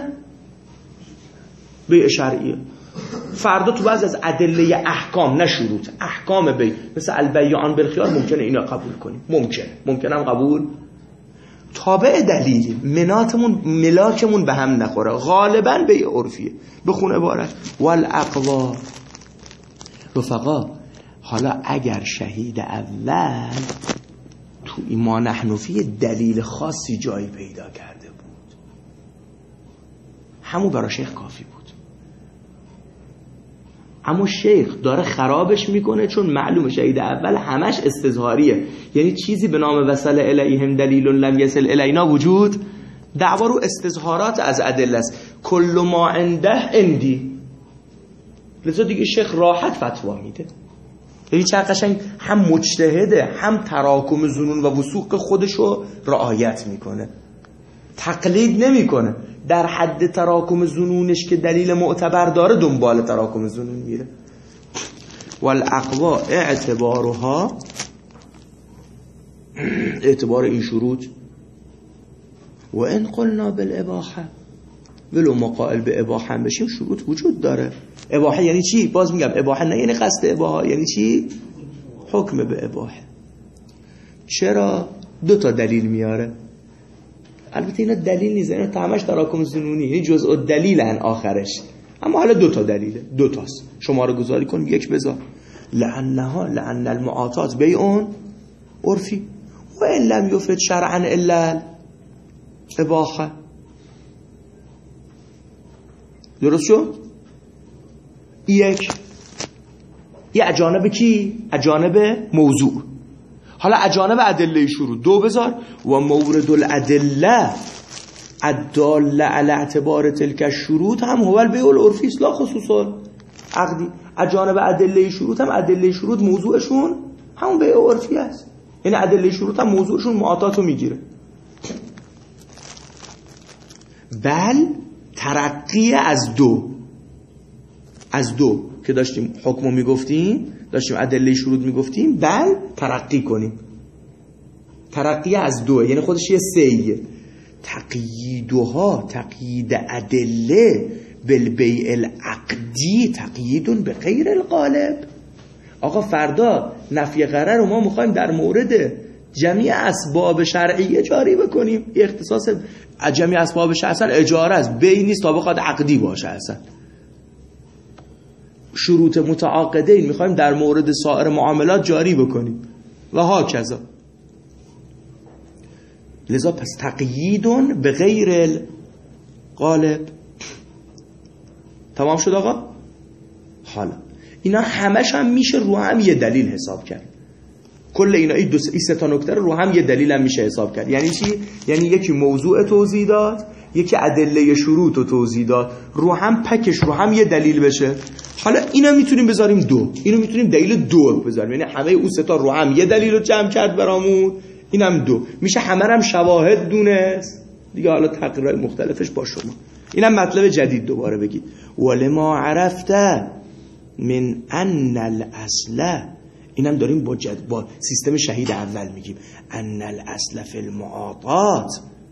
بیع شرعیه. فردا تو بعض از ادله احکام نه شروط احکام بیع مثل البیعان بالخیار ممکنه اینا قبول کنیم، ممکنه ممکنه هم قبول تابع دلیل، مناتمون ملاکمون به هم نخوره، غالبا بیع عرفیه. بخون عبارت والاقوا رفقا. حالا اگر شهید اول تو ایمان حنفی دلیل خاصی جایی پیدا کرده بود، همون برای شیخ کافی بود. اما شیخ داره خرابش میکنه چون معلومه شهید اول همش استظهاریه، یعنی چیزی به نام وصل الیهم دلیل لم یصل الینا وجود دعوا رو استظهارات از ادله است. کل ما عنده عندی. لذا دیگه شیخ راحت فتوا میده. یعنی چه قشنگ هم مجتهده هم تراکم ظنون و وثوق خودشو رعایت میکنه، تقلید نمیکنه. در حد تراکم ظنونش که دلیل معتبر داره دنبال تراکم ظنون میره. والاقوا اعتبارها، اعتبار این شروط و ان قلنا بالاباحه، ولو مقائل به اباحه هم بشیم شروط وجود داره. اباحه یعنی چی؟ باز میگم اباحه نه یعنی قصد اباحه، یعنی چی؟ حکم به اباحه. چرا؟ دو تا دلیل میاره. البته اینا دلیل نیست، اینا همش تراکم ظنونی، این جزء دلیلن آخرش، اما حالا دو تا دلیله، دو تاست، شماره گذاری کن یک بذار. لعنها لعن المعاطات بیع عرفی و ان لم یفد شرعا الا اباحه. درست شد؟ یک یه اجانب کی؟ اجانب موضوع. حالا اجانب ادله شروط دو بذار. و مورد الادله الداله علی اعتبار تلک الشروط هم هو البیع العرفی لا خصوصا عقدی. اجانب ادله شروط هم ادله شروط موضوعشون همون بیع عرفی است، یعنی ادله شروط هم موضوعشون معاطات رو میگیره. بل ترقی از دو از دو که داشتیم حکمو میگفتیم، داشتیم ادله شروط میگفتیم، بل ترقی کنیم. ترقی از دو یعنی خودش یه سیه. تقییدها تقیید ادله بالبیع العقدی تقییدون به غیر الغالب. آقا فردا نفی غرر رو ما میخوایم در مورد جمعی اسباب شرعیه جاری بکنیم. یه اختصاص جمعی اسباب شرعیه اصلا اجاره است، بیع نیست تا بخواد عقدی باشه. اصلا شروط متعاقدین میخوایم در مورد سایر معاملات جاری بکنیم و ها کذا. لذا پس تقییدون به غیر الغالب. تمام شد آقا؟ حالا اینا همش هم میشه رو هم یه دلیل حساب کرد. کل اینا این دو سه تا نکته رو هم یه دلیل هم میشه حساب کرد. یعنی چی؟ یعنی یکی موضوع توضیح داد، یکی ادله شروط رو توضیح داد، رو هم پکش رو هم یه دلیل بشه. حالا اینا میتونیم بذاریم دو، اینو میتونیم دلیل دو بذاریم، یعنی همه اون سه تا رو هم یه دلیل رو جمع کرد برامون، اینم دو میشه، همه هم شواهد دونست دیگه. حالا تقریرهای مختلفش با شما. اینم مطلب جدید دوباره بگید. ولما عرفت من ان الاصل، اینم داریم با جد با سیستم شهید اول میگیم ان الاصل فی المعاطات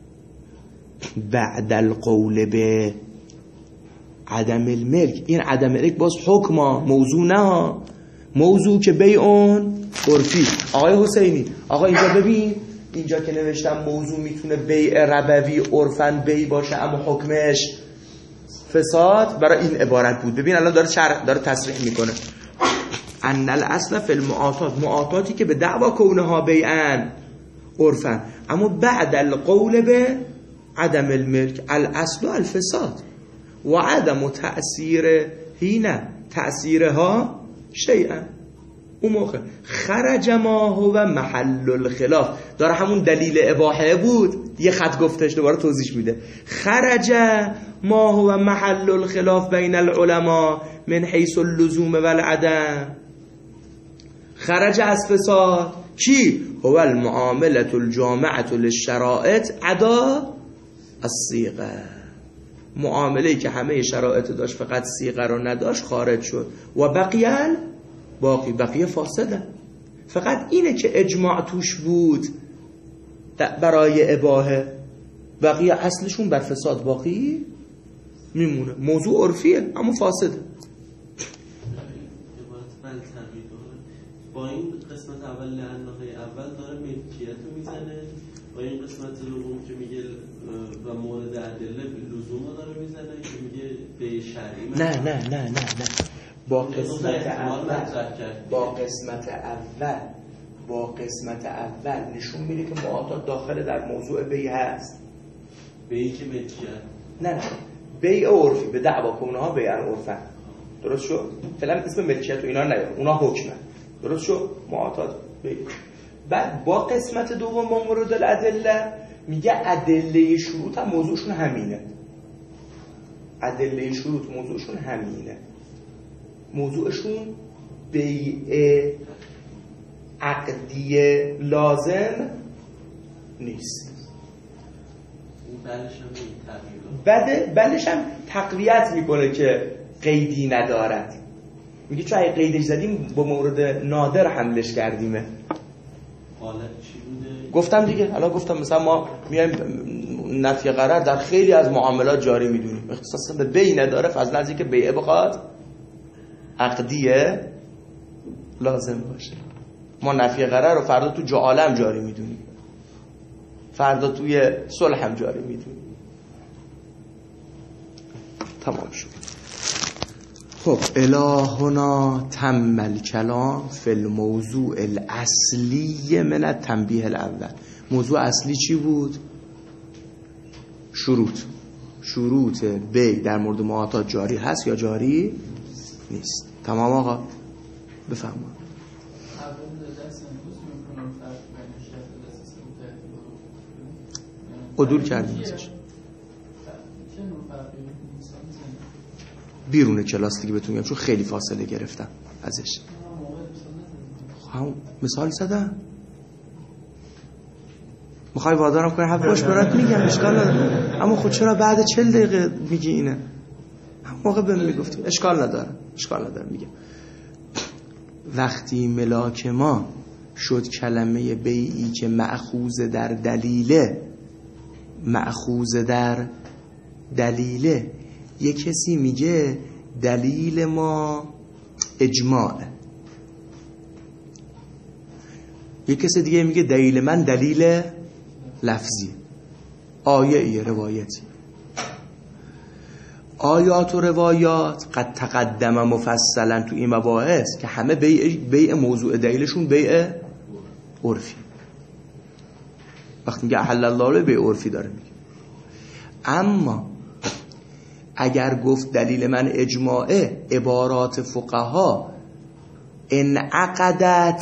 بعد القول به عدم الملک. این عدم الملک باز حکما موضوع نه، موضوع که بیعون عرفی. آقای حسینی آقا اینجا ببین، اینجا که نوشتم موضوع میتونه بیع ربوی عرفن بیع باشه اما حکمش فساد، برای این عبارت بود. ببین الان داره شرح داره تصریح میکنه ان الاصل فی المعاطات، معاطاتی که به دعوا کونها بیعن عرفن اما بعد القول به عدم الملک الاصل الفساد و عدم تأثیر هینه تأثیرها شیئا. اون موقع خرج ما هو محل الخلاف، داره همون دلیل اباحه بود یه خط گفتش دوباره توضیح میده. خرج ما هو محل الخلاف بین العلماء من حیث اللزوم و العدم. خرج از فساد کی؟ هو المعاملة الجامعة للشرائط عدا الصیغه، معامله‌ای که همه شرایط داشت فقط صیغه رو نداشت خارج شد. و بقیه باقی بقیه فاسده، فقط اینه که اجماع توش بود برای اباحه، بقیه اصلشون بر فساد باقی میمونه. موضوع عرفیه اما فاسده. با این قسمت اول لعنهای اول داره ملکیت رو میزنه، با این قسمت دوم که میگه و مورد ادله لزوم داره میزنه که میگه به شرعی. نه نه نه نه نه با قسمت اول با قسمت اول با قسمت اول نشون میده که معاطات داخل در موضوع بیع هست. بیعی که ملکیت نه نه بیع عرفی به دعوا کنها بیع عرفن. درست شد؟ فعلا اسم ملکیت و اینا نیار، اونا حکمه. درست شد؟ معاطات بیع. بعد با قسمت دوم با مورد الادله میگه ادله شروط هم موضوعشون همینه. ادله شروط موضوعشون همینه. موضوعشون بیع عقدی لازم نیست. بعد بلش هم تقویت میکنه که قیدی ندارد. میگه چون اگه قیدش زدیم با مورد نادر حملش کردیمه. حالت چی بوده؟ گفتم دیگه، الان گفتم مثلا ما میایم نفی غرر در خیلی از معاملات جاری میدونیم، اختصاصا به بیع نداره، از نزدیک بیع بخواد عقدیه لازم باشه. ما نفی غرر رو فردا تو جعالم جاری میدونیم. فردا توی صلح هم جاری میدونی. تمام شد. خب الهنا تم الکلام فی الموضوع الاصلی من التنبیه الاول. موضوع اصلی چی بود؟ شروط. شروط بی در مورد معاطات جاری هست یا جاری نیست. تمام آقا بفرمایید. عدول کردیم ازش بیرون کلاس دیگه بهتون میگم، چون خیلی فاصله گرفتم ازش. هم مثال زدم. میخوای وادارم کنی حرف باش برات میگم اشکال نداره، اما خود چرا بعد چهل دقیقه میگی اینه؟ هم موقع بهم میگفتی اشکال نداره، اشکال نداره. میگم وقتی ملاک ما شد کلمه بیعی که مأخوذ در دلیله، مأخوذ در دلیله، یه کسی میگه دلیل ما اجماعه، یه کسی دیگه میگه دلیل من دلیل لفظی، آیه ایه، روایتی. آیات و روایات قد تقدم مفصلا تو این مباحث که همه بیع, بیع موضوع دلیلشون بیع عرفی. وقتی میگه احل الله بیع عرفی داره میگه. اما اگر گفت دلیل من اجماعه، عبارات فقها انعقدت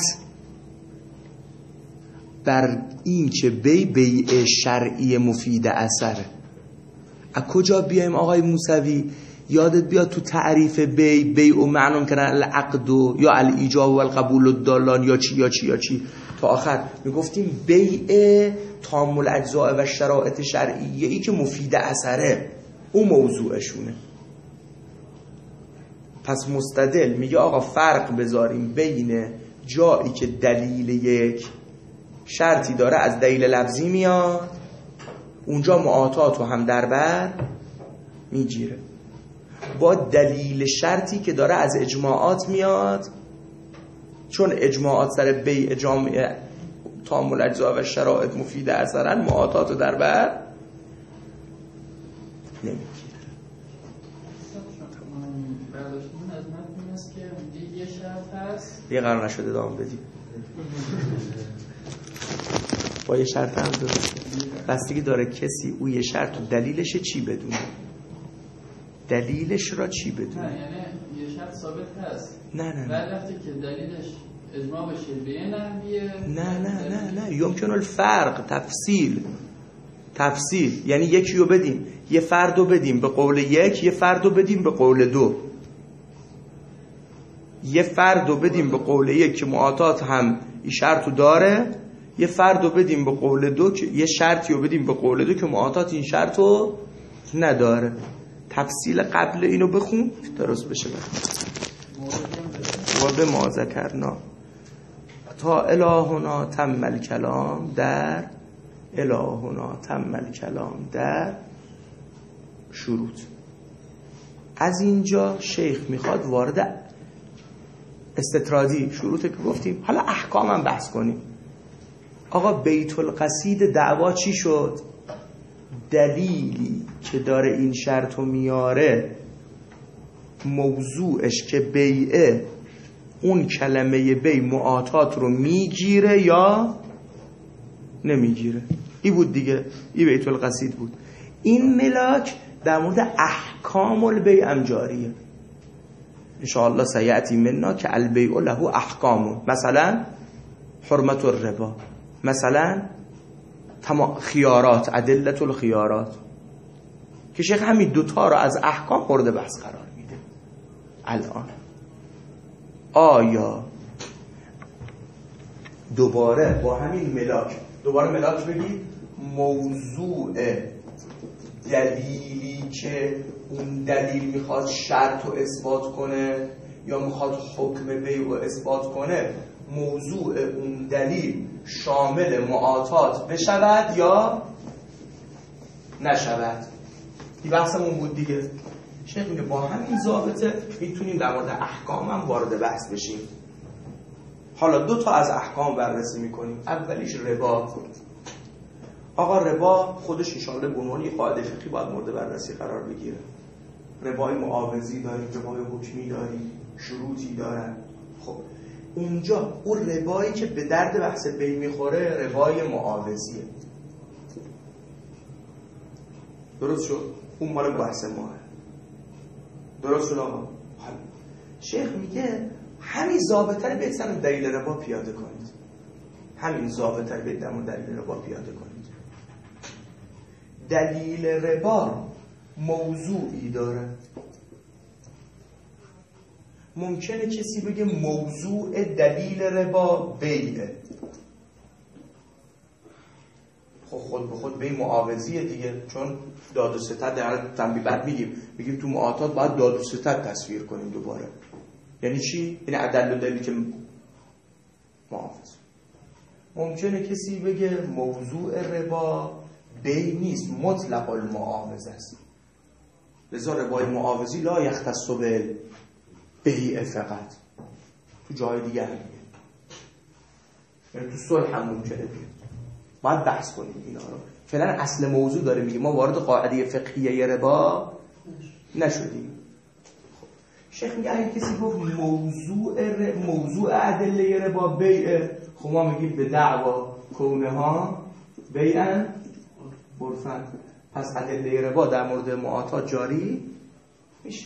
بر این که بی بیع شرعی مفید اثره. از کجا بیایم آقای موسوی؟ یادت بیاد تو تعریف بی بیع و معنون کردن العقد و یا الایجاب و القبول الدالان یا چی یا چی یا چی تا آخر میگفتیم بیع تام الاجزاء و شرایط شرعیه ای که مفید اثره، اون موضوعشونه. پس مستدل میگه آقا فرق بذاریم بین جایی که دلیل یک شرطی داره از دلیل لفظی میاد، اونجا معاطات رو هم در بر میگیره، با دلیل شرطی که داره از اجماعات میاد، چون اجماعات سر بیع جامعه تام الاجزاء و شرایط مفید اثرن، معاطات رو در بر نمیگیره. برداشتمون از متن این است که یه شرط هست یه قرار نشده ادامه بدیم با یه شرط هم درسته، بستگی داره کسی او یه شرط و دلیلش چی بدونه، دلیلش را چی بدونه. نه یعنی یه شرط ثابت هست، نه نه نه بعد وقتی که دلیلش اجماع بشه به یه نحویه، نه نه نه نه یمکن الفرق، تفصیل تفصیل یعنی یکی رو بدیم، یه فرد رو بدیم به قول یک، یه فرد رو بدیم به قول دو، یه فرد رو بدیم به قول یک که معاطات هم این شرط رو داره، یه فرد رو بدیم به قول دو که یه شرطی رو بدیم به قول دو که معاطات این شرط رو نداره. تفصیل قبل اینو بخون درست بشه. و به ما ذکرنا تا الهنا تم الکلام در الهنا تم الکلام در شروط. از اینجا شیخ میخواد وارد استطرادی شروطه که گفتیم، حالا احکام هم بحث کنیم. آقا بیت القصید دعوا چی شد؟ دلیلی که داره این شرط رو میاره موضوعش که بیعه، اون کلمه بی معاطات رو میگیره یا نمیگیره. این بود دیگه، این بیت القصید بود. این ملاک در مورد احکام البیع هم جاریه. انشاءالله سیأتی منا که البیع له احکام، مثلا حرمت الربا، مثلا خیارات، ادلت الخیارات، که شیخ همین دوتا رو از احکام مورد بحث قرار میده. الان آیا دوباره با همین ملاک، دوباره ملاک بگید موضوع دلیلی که اون دلیل میخواد شرط رو اثبات کنه یا میخواد حکم بیع رو اثبات کنه، موضوع اون دلیل شامل معاطات بشود یا نشود. این بحثمون بود دیگه. شیخ میگه با همین ضابطه میتونیم در مورد احکام هم وارد بحث بشیم. حالا دو تا از احکام بررسی میکنیم. اولیش ربا. آقا ربا خودش انشاءالله به عنوان یک قاعده فقهی باید مورد بررسی قرار بگیره. ربای معاوضی داریم، ربای حکمی داریم، شروطی دارن. خب اونجا اون ربایی که به درد بحث بی میخوره ربای معاوضیه. درست شد؟ اون مال بحث ماه. درست شد آقا؟ شیخ میگه همین ضابطه رو بهتر دلیل ربا پیاده کنید. همین ضابطه رو بهتر دلیل ربا پیاده کنید. دلیل ربا موضوعی داره. ممکنه کسی بگه موضوع دلیل ربا بیعه. خب خود به خود بی معاوضیه دیگه، چون داد و ستد در تنبیه بعد میگیم میگیم تو معاطات باید داد و ستد تصویر کنیم دوباره. یعنی چی؟ یعنی عدل و دلیل که معاوض. ممکنه کسی بگه موضوع ربا بی نیست، مطلق المعاوض است. لذا ربای معاوضی لا یختص بالبیع فقط، تو جای دیگه هم میگه، یعنی تو صلح هم ممکنه بیاد. باید بحث کنیم اینا رو. فعلا اصل موضوع داره میگه، ما وارد قاعده فقهیه ربا نشدیم. خب شیخ میگه اگه کسی گفت موضوع ر... موضوع ادله ربا بیع، خب ما میگیم به دعوا کونها بیعن عرفن، پس ادله ربا در مورد معاطات جاری میشه.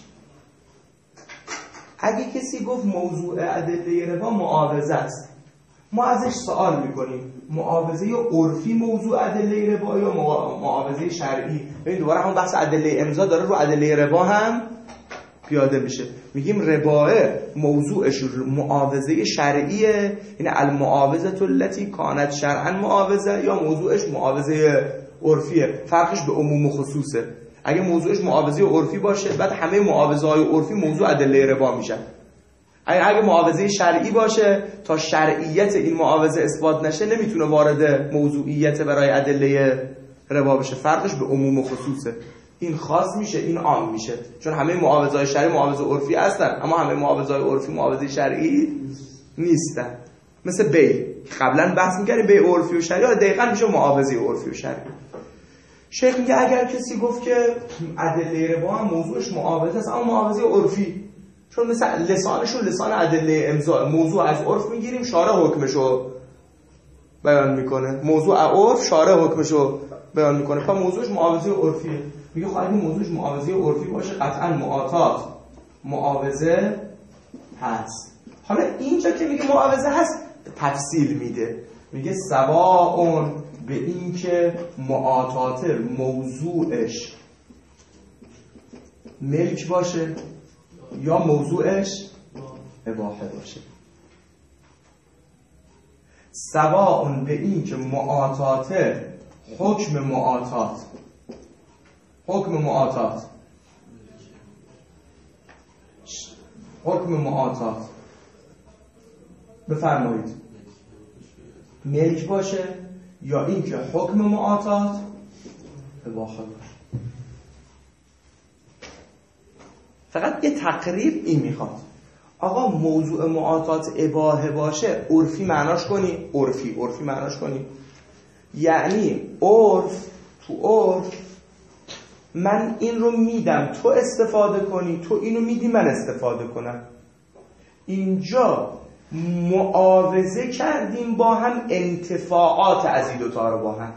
اگه کسی گفت موضوع ادله ربا معاوضه است، ما ازش سوال میکنیم معاوضه عرفی موضوع ادله ربا یا معاوضه شرعی؟ ببین دوباره همون بحث ادله امضا داره رو ادله ربا هم پیاده میشه. میگیم ربا موضوعش معاوضه شرعیه، یعنی المعاوضه التي كانت شرعا معاوضه، یا موضوعش معاوضه عرفیه. فرقش به عموم و خصوصه. اگه موضوعش معاوضه عرفی باشه بعد همه معاوضه های عرفی موضوع ادله ربا میشن. اگه معاوضه شرعی باشه تا شرعیت این معاوضه اثبات نشه نمیتونه وارد موضوعیت برای ادله ربا بشه. فرقش به عموم و خصوصه. این خاص میشه این عام میشه، چون همه معاوضه های شرعی معاوضه عرفی هستن اما همه معاوضه های عرفی معاوضه شرعی نیستن. مثل بی قبلا بحث می‌کردیم بی عرفی و شرعی دقیقاً میشه معاوضه عرفی و شرعی. شیخ میگه اگر کسی گفت که ادله ربا هم موضوعش معاوضه است اما معاوضه عرفی، چون مثلا لسانشون لسان ادله امضا، موضوع از عرف میگیریم شارع حکمشو بیان میکنه، موضوع عرف شارع حکمشو بیان میکنه، پس موضوعش معاوضه عرفیه. میگه خب اگه موضوعش معاوضه عرفی باشه قطعا معاطات معاوضه هست. حالا اینجا که میگه معاوضه هست تفصیل میده، میگه سواء به این که معاطات موضوعش ملک باشه یا موضوعش اباحه باشه. سواء به این که معاطات حکم معاطات حکم معاطات حکم معاطات بفرمایید ملک باشه یا این که حکم معاطات اباحه باشه. فقط یه تقریر این میخواد آقا موضوع معاطات اباحه باشه عرفی معناش کنی، عرفی عرفی معناش کنی یعنی عرف تو عرف من این رو میدم تو استفاده کنی، تو اینو میدی من استفاده کنم. اینجا معاوضه کردیم با هم انتفاعات از این دوتا رو با هم.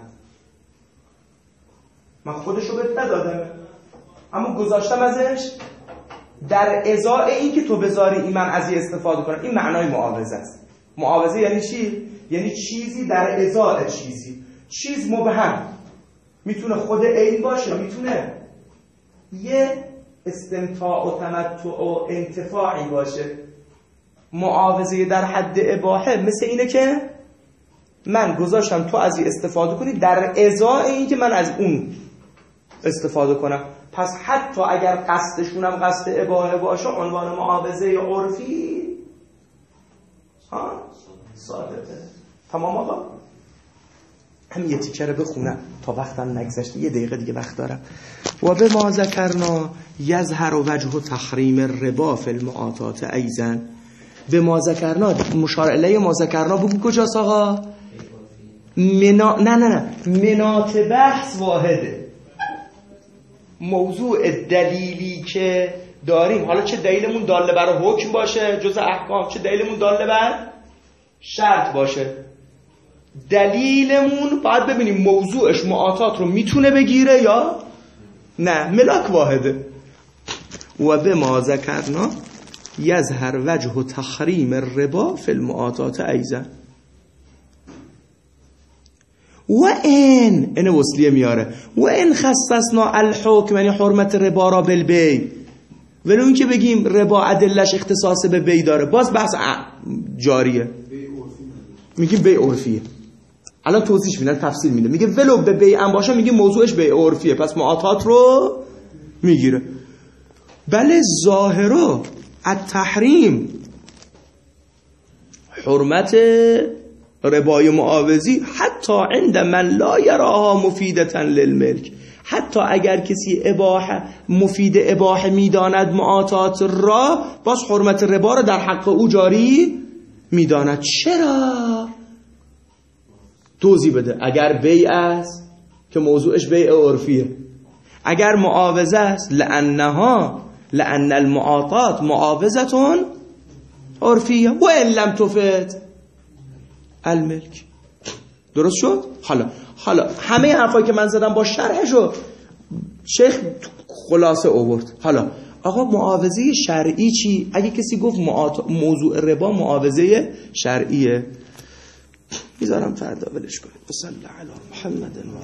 من خودشو بهت ندادم اما گذاشتم ازش در ازای این که تو بذاری این من از این استفاده کنم. این معنای معاوضه است. معاوضه یعنی چی؟ یعنی چیزی در ازای چیزی. چیز مبهم میتونه خود عین باشه، میتونه یه استمتاع و تمتع و انتفاعی باشه. معاوضه در حد اباحه مثل اینه که من گذاشتم تو از این استفاده کنی در ازای این که من از اون استفاده کنم. پس حتی اگر قصدشونم قصد اباحه باشه عنوان معاوضه عرفی ها صادقه. تمام آقا؟ همین یه تیکه رو بخونم تا وقتم نگذشته، یه دقیقه دیگه وقت دارم. و به ما ذکرنا یظهر وجه تحریم الربا فی المعاطات ایضا. به ما ذکرنا مشار الیه ما ذکرنا بگو کجاست آقا؟ منا... نه نه نه منات بحث واحده. موضوع دلیلی که داریم، حالا چه دلیلمون داله بر حکم باشه جز احکام، چه دلیلمون داله بر شرط باشه، دلیلمون باید ببینیم موضوعش معاطات رو میتونه بگیره یا نه. ملاک واحده. و به ما ذکرنا یظهر وجه تحریم الربا فی المعاطات ایضا. و این این وصلیه میاره و این خصصنا الحکم، یعنی حرمت ربا را بالبیع، ولی اون که بگیم ربا ادلش اختصاص به بیع داره، باز بحث جاریه، میگیم بیع عرفیه. الان توضیح میدن، تفصیل میده، میگه ولو به بیع هم باشه میگیم موضوعش بیع عرفیه، پس معاطات رو میگیره. بله ظاهرا التحریم، حرمت ربای معاوضی حتی عند من لا یراها مفیدتا للملک، حتی اگر کسی اباحه مفید اباحه میداند معاطات را، باز حرمت ربا را در حق او جاری میداند. چرا؟ توضیح بده. اگر بیع است که موضوعش بیع عرفیه، اگر معاوضه است لانها لان المعاطات معاوضه عرفیه و ان لم تفد الملک. درست شد؟ حالا حالا همه حرفایی که من زدم با شرحشو شیخ خلاصه آورد. حالا آقا معاوضه شرعی چی؟ اگه کسی گفت موضوع ربا معاوضه شرعیه، میذارم فردا ولش کنید. صلی الله علی محمد.